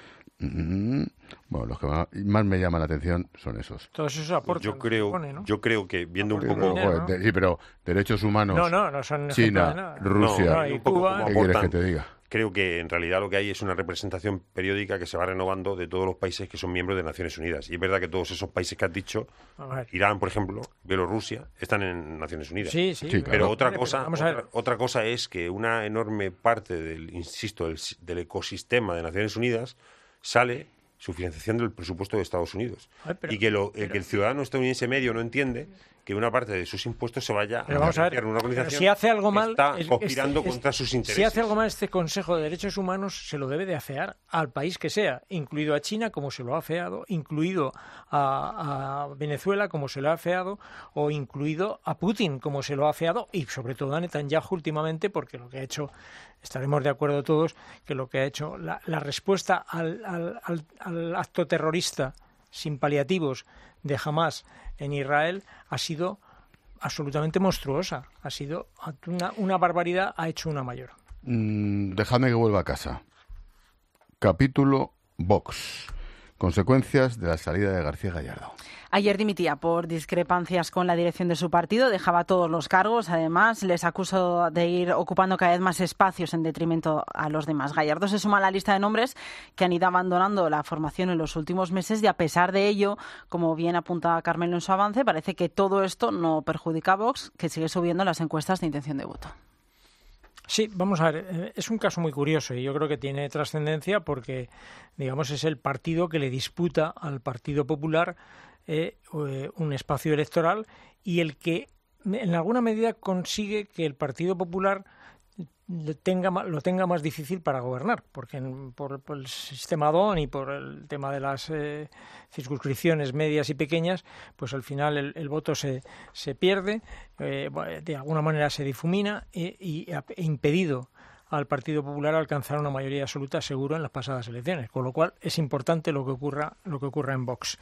Bueno, los que más me llaman la atención son esos. Todos esos aportes. Yo creo, supone, ¿no? yo creo que viendo un pero, poco... Joder, de, sí, pero derechos humanos... No, no, no son China, Rusia, no, no, y Cuba... ¿Qué quieres que te diga? Creo que en realidad lo que hay es una representación periódica que se va renovando de todos los países que son miembros de Naciones Unidas. Y es verdad que todos esos países que has dicho, Irán, por ejemplo, Bielorrusia, están en Naciones Unidas. Sí, sí. sí pero claro. otra Vale, cosa, pero otra, otra cosa es que una enorme parte del, insisto, del, del ecosistema de Naciones Unidas sale su financiación del presupuesto de Estados Unidos. Ay, pero, y que, lo, pero, el, que el ciudadano estadounidense medio no entiende que una parte de sus impuestos se vaya pero a vamos a ver, una organización si hace algo mal, que está es, conspirando es, es, contra sus intereses. Si hace algo mal este Consejo de Derechos Humanos, se lo debe de afear al país que sea, incluido a China, como se lo ha afeado, incluido a, a Venezuela, como se lo ha afeado, o incluido a Putin, como se lo ha afeado, y sobre todo a Netanyahu últimamente, porque lo que ha hecho, estaremos de acuerdo todos, que lo que ha hecho, la, la respuesta al, al, al, al acto terrorista sin paliativos de Hamás en Israel ha sido absolutamente monstruosa. Ha sido una, una barbaridad, ha hecho una mayor. Mm, dejadme que vuelva a casa. Capítulo Vox. Consecuencias de la salida de García Gallardo. Ayer dimitía por discrepancias con la dirección de su partido, dejaba todos los cargos, además les acusó de ir ocupando cada vez más espacios en detrimento a los demás. Gallardo se suma a la lista de nombres que han ido abandonando la formación en los últimos meses y a pesar de ello, como bien apunta Carmelo en su avance, parece que todo esto no perjudica a Vox, que sigue subiendo las encuestas de intención de voto. Sí, vamos a ver, es un caso muy curioso y yo creo que tiene trascendencia porque, digamos, es el partido que le disputa al Partido Popular eh, un espacio electoral y el que en alguna medida consigue que el Partido Popular lo tenga, lo tenga más difícil para gobernar, porque en, por, por el sistema D O N y por el tema de las eh, circunscripciones medias y pequeñas, pues al final el, el voto se, se pierde, eh, de alguna manera se difumina e, y ha impedido al Partido Popular alcanzar una mayoría absoluta seguro en las pasadas elecciones, con lo cual es importante lo que ocurra, lo que ocurra en Vox.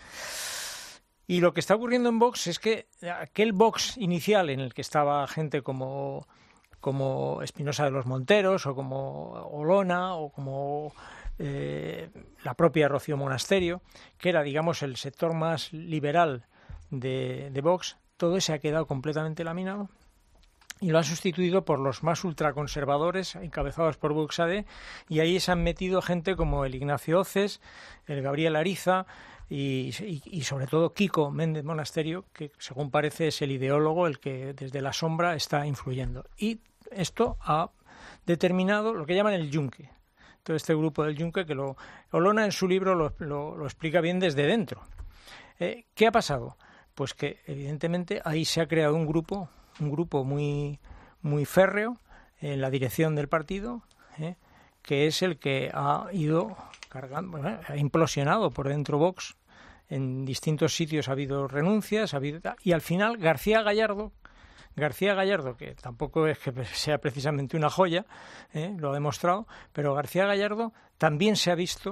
Y lo que está ocurriendo en Vox es que aquel Vox inicial en el que estaba gente como como Espinosa de los Monteros o como Olona o como eh, la propia Rocío Monasterio, que era, digamos, el sector más liberal de, de Vox, todo ese ha quedado completamente laminado y lo han sustituido por los más ultraconservadores encabezados por Vox A D, y ahí se han metido gente como el Ignacio Oces, el Gabriel Ariza y, y, y sobre todo Kiko Méndez Monasterio, que según parece es el ideólogo el que desde la sombra está influyendo. Y esto ha determinado lo que llaman el yunque. Todo este grupo del yunque que lo, Olona en su libro lo, lo, lo explica bien desde dentro. Eh, ¿Qué ha pasado? Pues que evidentemente ahí se ha creado un grupo, un grupo muy, muy férreo en la dirección del partido, eh, que es el que ha ido cargando, bueno, ha implosionado por dentro Vox. En distintos sitios ha habido renuncias, ha habido, y al final García Gallardo, García Gallardo, que tampoco es que sea precisamente una joya, eh, lo ha demostrado, pero García Gallardo también se ha visto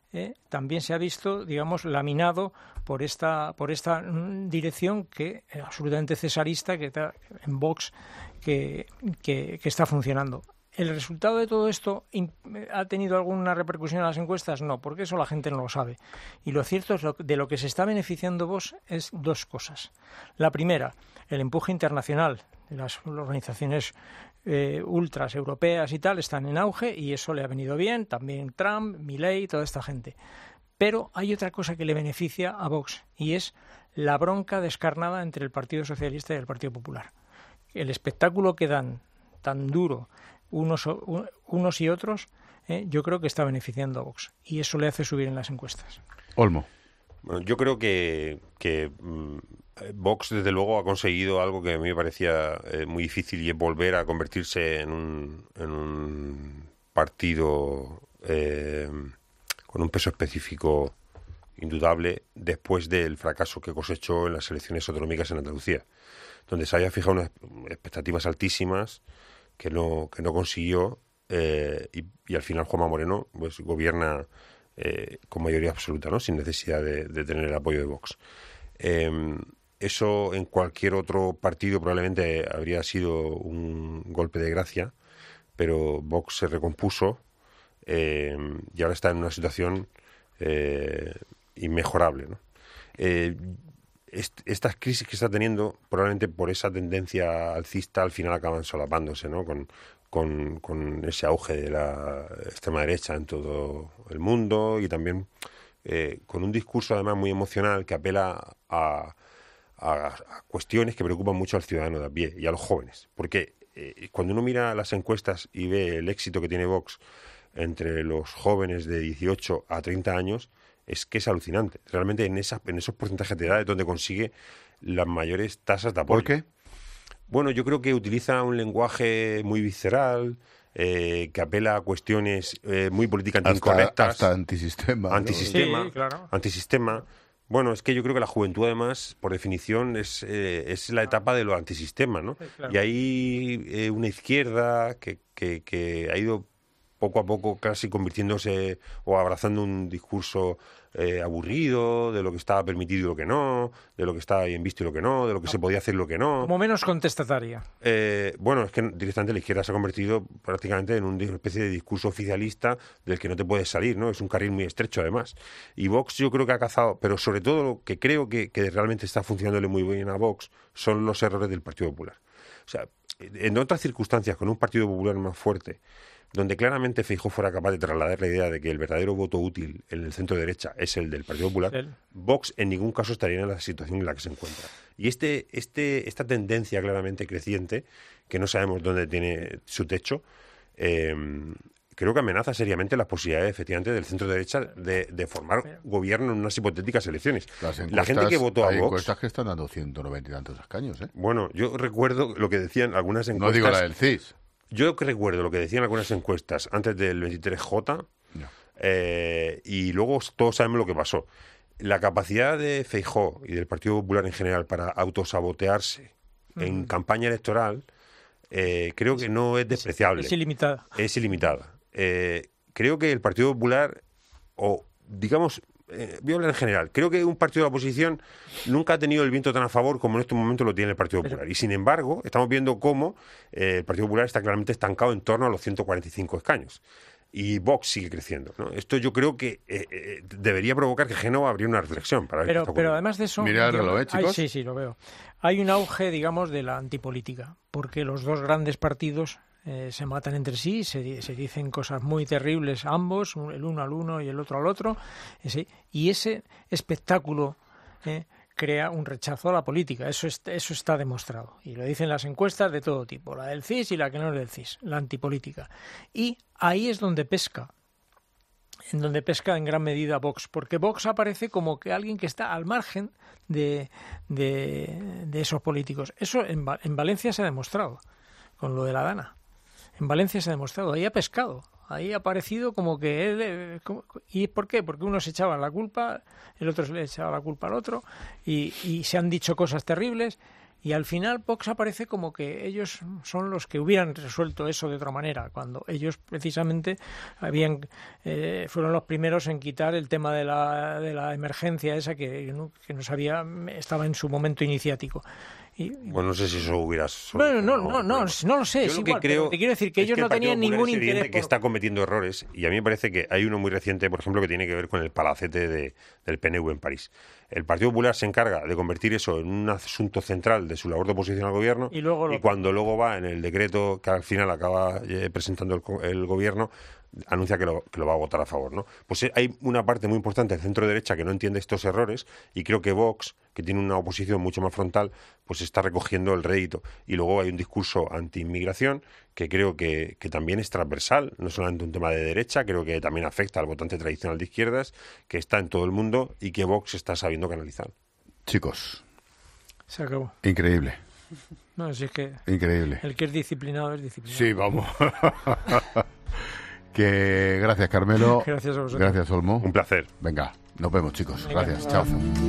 eh, también se ha visto, digamos, laminado por esta por esta dirección que eh, absolutamente cesarista que está en Vox que, que, que está funcionando. ¿El resultado de todo esto ha tenido alguna repercusión en las encuestas? No, porque eso la gente no lo sabe. Y lo cierto es que de lo que se está beneficiando Vox es dos cosas. La primera, el empuje internacional. Las organizaciones eh, ultras europeas y tal están en auge y eso le ha venido bien. También Trump, Milei, toda esta gente. Pero hay otra cosa que le beneficia a Vox y es la bronca descarnada entre el Partido Socialista y el Partido Popular. El espectáculo que dan tan duro unos, unos y otros, eh, yo creo que está beneficiando a Vox y eso le hace subir en las encuestas. Olmo. Bueno, yo creo que, que mmm, Vox desde luego ha conseguido algo que a mí me parecía eh, muy difícil y es volver a convertirse en un, en un partido eh, con un peso específico indudable después del fracaso que cosechó en las elecciones autonómicas en Andalucía, donde se había fijado unas expectativas altísimas que no que no consiguió eh, y, y al final Juanma Moreno pues gobierna eh, con mayoría absoluta, ¿no? Sin necesidad de, de tener el apoyo de Vox. Eh, eso en cualquier otro partido probablemente habría sido un golpe de gracia, pero Vox se recompuso eh, y ahora está en una situación eh, inmejorable, ¿no? Eh, est- estas crisis que está teniendo, probablemente por esa tendencia alcista, al final acaban solapándose, ¿no? Con, con, con ese auge de la extrema derecha en todo el mundo y también eh, con un discurso además muy emocional que apela a, a, a cuestiones que preocupan mucho al ciudadano de a pie y a los jóvenes. Porque eh, cuando uno mira las encuestas y ve el éxito que tiene Vox entre los jóvenes de dieciocho a treinta años, es que es alucinante. Realmente en, esa, en esos porcentajes de edad es donde consigue las mayores tasas de apoyo. ¿Por qué? Bueno, yo creo que utiliza un lenguaje muy visceral, eh, que apela a cuestiones eh, muy políticamente hasta, incorrectas. Hasta antisistema. Antisistema. Sí, claro. Antisistema. Bueno, es que yo creo que la juventud, además, por definición, es, eh, es la etapa de lo antisistema, ¿no? Sí, claro. Y hay eh, una izquierda que, que, que ha ido poco a poco casi convirtiéndose o abrazando un discurso eh, aburrido de lo que estaba permitido y lo que no, de lo que estaba bien visto y lo que no, de lo que no. se podía hacer y lo que no. Como menos contestataria. Eh, bueno, es que directamente la izquierda se ha convertido prácticamente en una especie de discurso oficialista del que no te puedes salir, ¿no? Es un carril muy estrecho, además. Y Vox yo creo que ha cazado, pero sobre todo lo que creo que, que realmente está funcionándole muy bien a Vox son los errores del Partido Popular. O sea, en otras circunstancias, con un Partido Popular más fuerte, donde claramente Feijóo fuera capaz de trasladar la idea de que el verdadero voto útil en el centro derecha es el del Partido Popular, el... Vox en ningún caso estaría en la situación en la que se encuentra. Y este, este, esta tendencia claramente creciente, que no sabemos dónde tiene su techo, eh, creo que amenaza seriamente las posibilidades, efectivamente, del centro derecha de, de formar Pero... gobierno en unas hipotéticas elecciones. La gente que votó a Vox... Hay encuestas que están dando ciento noventa y tantos escaños, ¿eh? Bueno, yo recuerdo lo que decían algunas encuestas... No digo la del C I S. Yo recuerdo lo que decían algunas encuestas antes del veintitrés jota no. eh, y luego todos sabemos lo que pasó. La capacidad de Feijóo y del Partido Popular en general para autosabotearse mm. en campaña electoral eh, creo que no es despreciable. Es ilimitada. Es ilimitada. Eh, creo que el Partido Popular, o digamos... Eh, voy a hablar en general. Creo que un partido de la oposición nunca ha tenido el viento tan a favor como en este momento lo tiene el Partido Popular. Pero... Y sin embargo, estamos viendo cómo eh, el Partido Popular está claramente estancado en torno a los ciento cuarenta y cinco escaños. Y Vox sigue creciendo, ¿no? Esto yo creo que eh, eh, debería provocar que Génova abriera una reflexión para ver pero, qué está pero además de eso... Mira el reloj, ¿eh, chicos? Hay, sí, sí, lo veo. Hay un auge, digamos, de la antipolítica, porque los dos grandes partidos... Eh, se matan entre sí, se, se dicen cosas muy terribles ambos, el uno al uno y el otro al otro, ese, y ese espectáculo eh, crea un rechazo a la política, eso, es, eso está demostrado, y lo dicen las encuestas de todo tipo, la del C I S y la que no es del C I S, la antipolítica, y ahí es donde pesca, en donde pesca en gran medida Vox, porque Vox aparece como que alguien que está al margen de, de, de esos políticos. Eso en, en Valencia se ha demostrado, con lo de la Dana. En Valencia se ha demostrado, ahí ha pescado, ahí ha aparecido como que él... ¿Y por qué? Porque uno se echaba la culpa, el otro se le echaba la culpa al otro, y, y se han dicho cosas terribles, Y al final Vox aparece como que ellos son los que hubieran resuelto eso de otra manera, cuando ellos precisamente habían eh, fueron los primeros en quitar el tema de la, de la emergencia esa que, ¿no? que nos había, estaba en su momento iniciático. Y, bueno, no sé si eso hubieras... Bueno, no, no, no, no lo sé, Yo es lo igual, que creo pero te quiero decir que ellos que no tenían ningún es interés por... que está cometiendo errores, y a mí me parece que hay uno muy reciente, por ejemplo, que tiene que ver con el palacete de, del P N V en París. El Partido Popular se encarga de convertir eso en un asunto central de su labor de oposición al gobierno, y, luego lo... y cuando luego va en el decreto que al final acaba eh, presentando el, el gobierno, anuncia que lo, que lo va a votar a favor, ¿no? Pues hay una parte muy importante del centro derecha que no entiende estos errores, y creo que Vox, que tiene una oposición mucho más frontal, pues está recogiendo el rédito. Y luego hay un discurso anti-inmigración que creo que, que también es transversal, no solamente un tema de derecha, creo que también afecta al votante tradicional de izquierdas, que está en todo el mundo y que Vox está sabiendo canalizar. Chicos, se acabó. Increíble. No, si es que increíble. El que es disciplinado es disciplinado. Sí, vamos. Que gracias, Carmelo. Gracias a vosotros. Gracias, Olmo. Un placer. Venga, nos vemos, chicos. Venga, gracias. un Chao.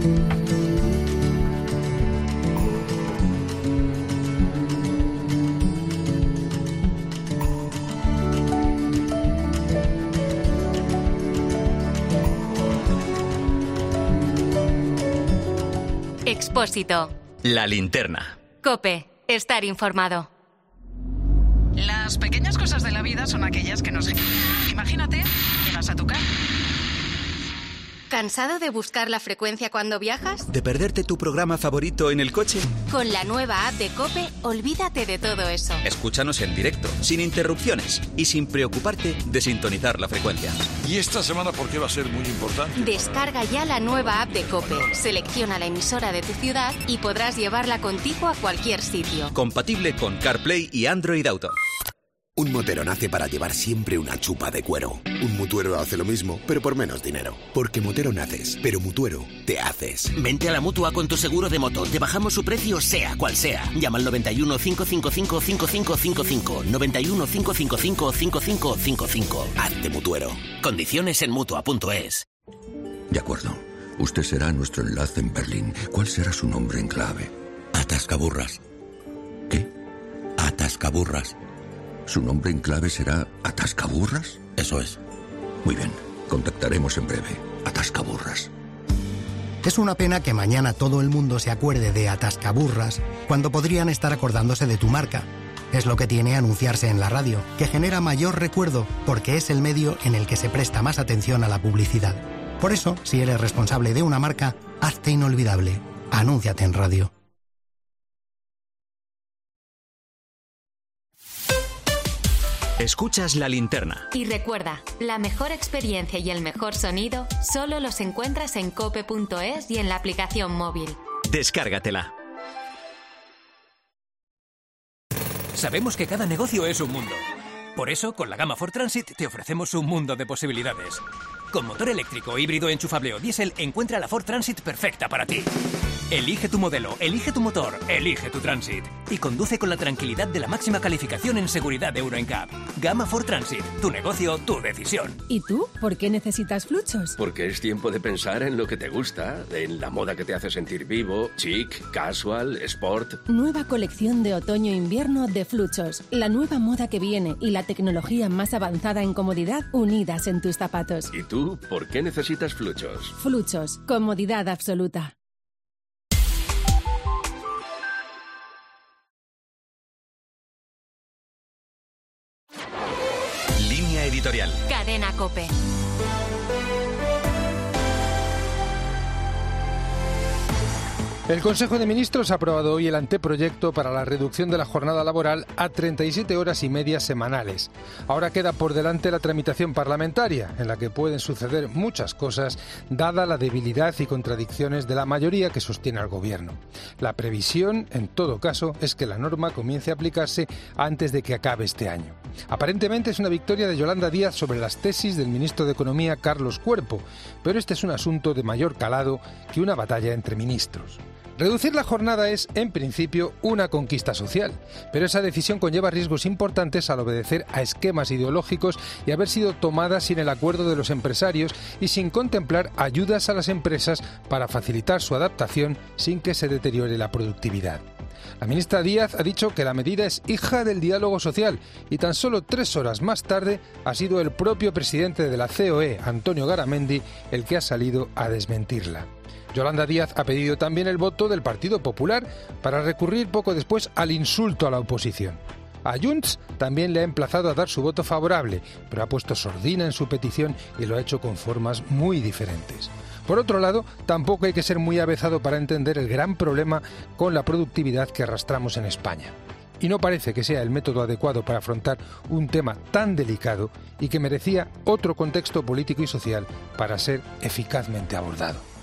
Expósito. La linterna. COPE. Estar informado. Las pequeñas cosas de la vida son aquellas que nos... Imagínate, llegas a tu casa. ¿Cansado de buscar la frecuencia cuando viajas? ¿De perderte tu programa favorito en el coche? Con la nueva app de COPE, olvídate de todo eso. Escúchanos en directo, sin interrupciones y sin preocuparte de sintonizar la frecuencia. ¿Y esta semana por qué va a ser muy importante? Descarga ya la nueva app de COPE, selecciona la emisora de tu ciudad y podrás llevarla contigo a cualquier sitio. Compatible con CarPlay y Android Auto. Un motero nace para llevar siempre una chupa de cuero. Un mutuero hace lo mismo, pero por menos dinero. Porque motero naces, pero mutuero te haces. Vente a la Mutua con tu seguro de moto. Te bajamos su precio sea cual sea. Llama al noventa y uno, cinco cinco cinco, cinco cinco cinco cinco. noventa y uno, cinco cinco cinco, cinco cinco cinco cinco. Hazte mutuero. Condiciones en Mutua punto es. De acuerdo. Usted será nuestro enlace en Berlín. ¿Cuál será su nombre en clave? Atascaburras. ¿Qué? Atascaburras. ¿Su nombre en clave será Atascaburras? Eso es. Muy bien, contactaremos en breve. Atascaburras. Es una pena que mañana todo el mundo se acuerde de Atascaburras cuando podrían estar acordándose de tu marca. Es lo que tiene anunciarse en la radio, que genera mayor recuerdo porque es el medio en el que se presta más atención a la publicidad. Por eso, si eres responsable de una marca, hazte inolvidable. Anúnciate en radio. Escuchas La Linterna. Y recuerda, la mejor experiencia y el mejor sonido solo los encuentras en cope punto es y en la aplicación móvil. Descárgatela. Sabemos que cada negocio es un mundo. Por eso, con la gama Ford Transit te ofrecemos un mundo de posibilidades. Con motor eléctrico, híbrido, enchufable o diésel, encuentra la Ford Transit perfecta para ti. Elige tu modelo, elige tu motor, elige tu Transit. Y conduce con la tranquilidad de la máxima calificación en seguridad de Euro N C A P. Gama Ford Transit. Tu negocio, tu decisión. ¿Y tú? ¿Por qué necesitas Fluchos? Porque es tiempo de pensar en lo que te gusta, en la moda que te hace sentir vivo, chic, casual, sport. Nueva colección de otoño-invierno de Fluchos. La nueva moda que viene y la tecnología más avanzada en comodidad unidas en tus zapatos. ¿Y tú? ¿Por qué necesitas Fluchos? Fluchos. Comodidad absoluta. Línea editorial. Cadena COPE. El Consejo de Ministros ha aprobado hoy el anteproyecto para la reducción de la jornada laboral a treinta y siete horas y media semanales. Ahora queda por delante la tramitación parlamentaria, en la que pueden suceder muchas cosas, dada la debilidad y contradicciones de la mayoría que sostiene al Gobierno. La previsión, en todo caso, es que la norma comience a aplicarse antes de que acabe este año. Aparentemente es una victoria de Yolanda Díaz sobre las tesis del ministro de Economía, Carlos Cuerpo, pero este es un asunto de mayor calado que una batalla entre ministros. Reducir la jornada es, en principio, una conquista social, pero esa decisión conlleva riesgos importantes al obedecer a esquemas ideológicos y haber sido tomada sin el acuerdo de los empresarios y sin contemplar ayudas a las empresas para facilitar su adaptación sin que se deteriore la productividad. La ministra Díaz ha dicho que la medida es hija del diálogo social y tan solo tres horas más tarde ha sido el propio presidente de la C O E, Antonio Garamendi, el que ha salido a desmentirla. Yolanda Díaz ha pedido también el voto del Partido Popular para recurrir poco después al insulto a la oposición. A Junts también le ha emplazado a dar su voto favorable, pero ha puesto sordina en su petición y lo ha hecho con formas muy diferentes. Por otro lado, tampoco hay que ser muy avezado para entender el gran problema con la productividad que arrastramos en España. Y no parece que sea el método adecuado para afrontar un tema tan delicado y que merecía otro contexto político y social para ser eficazmente abordado.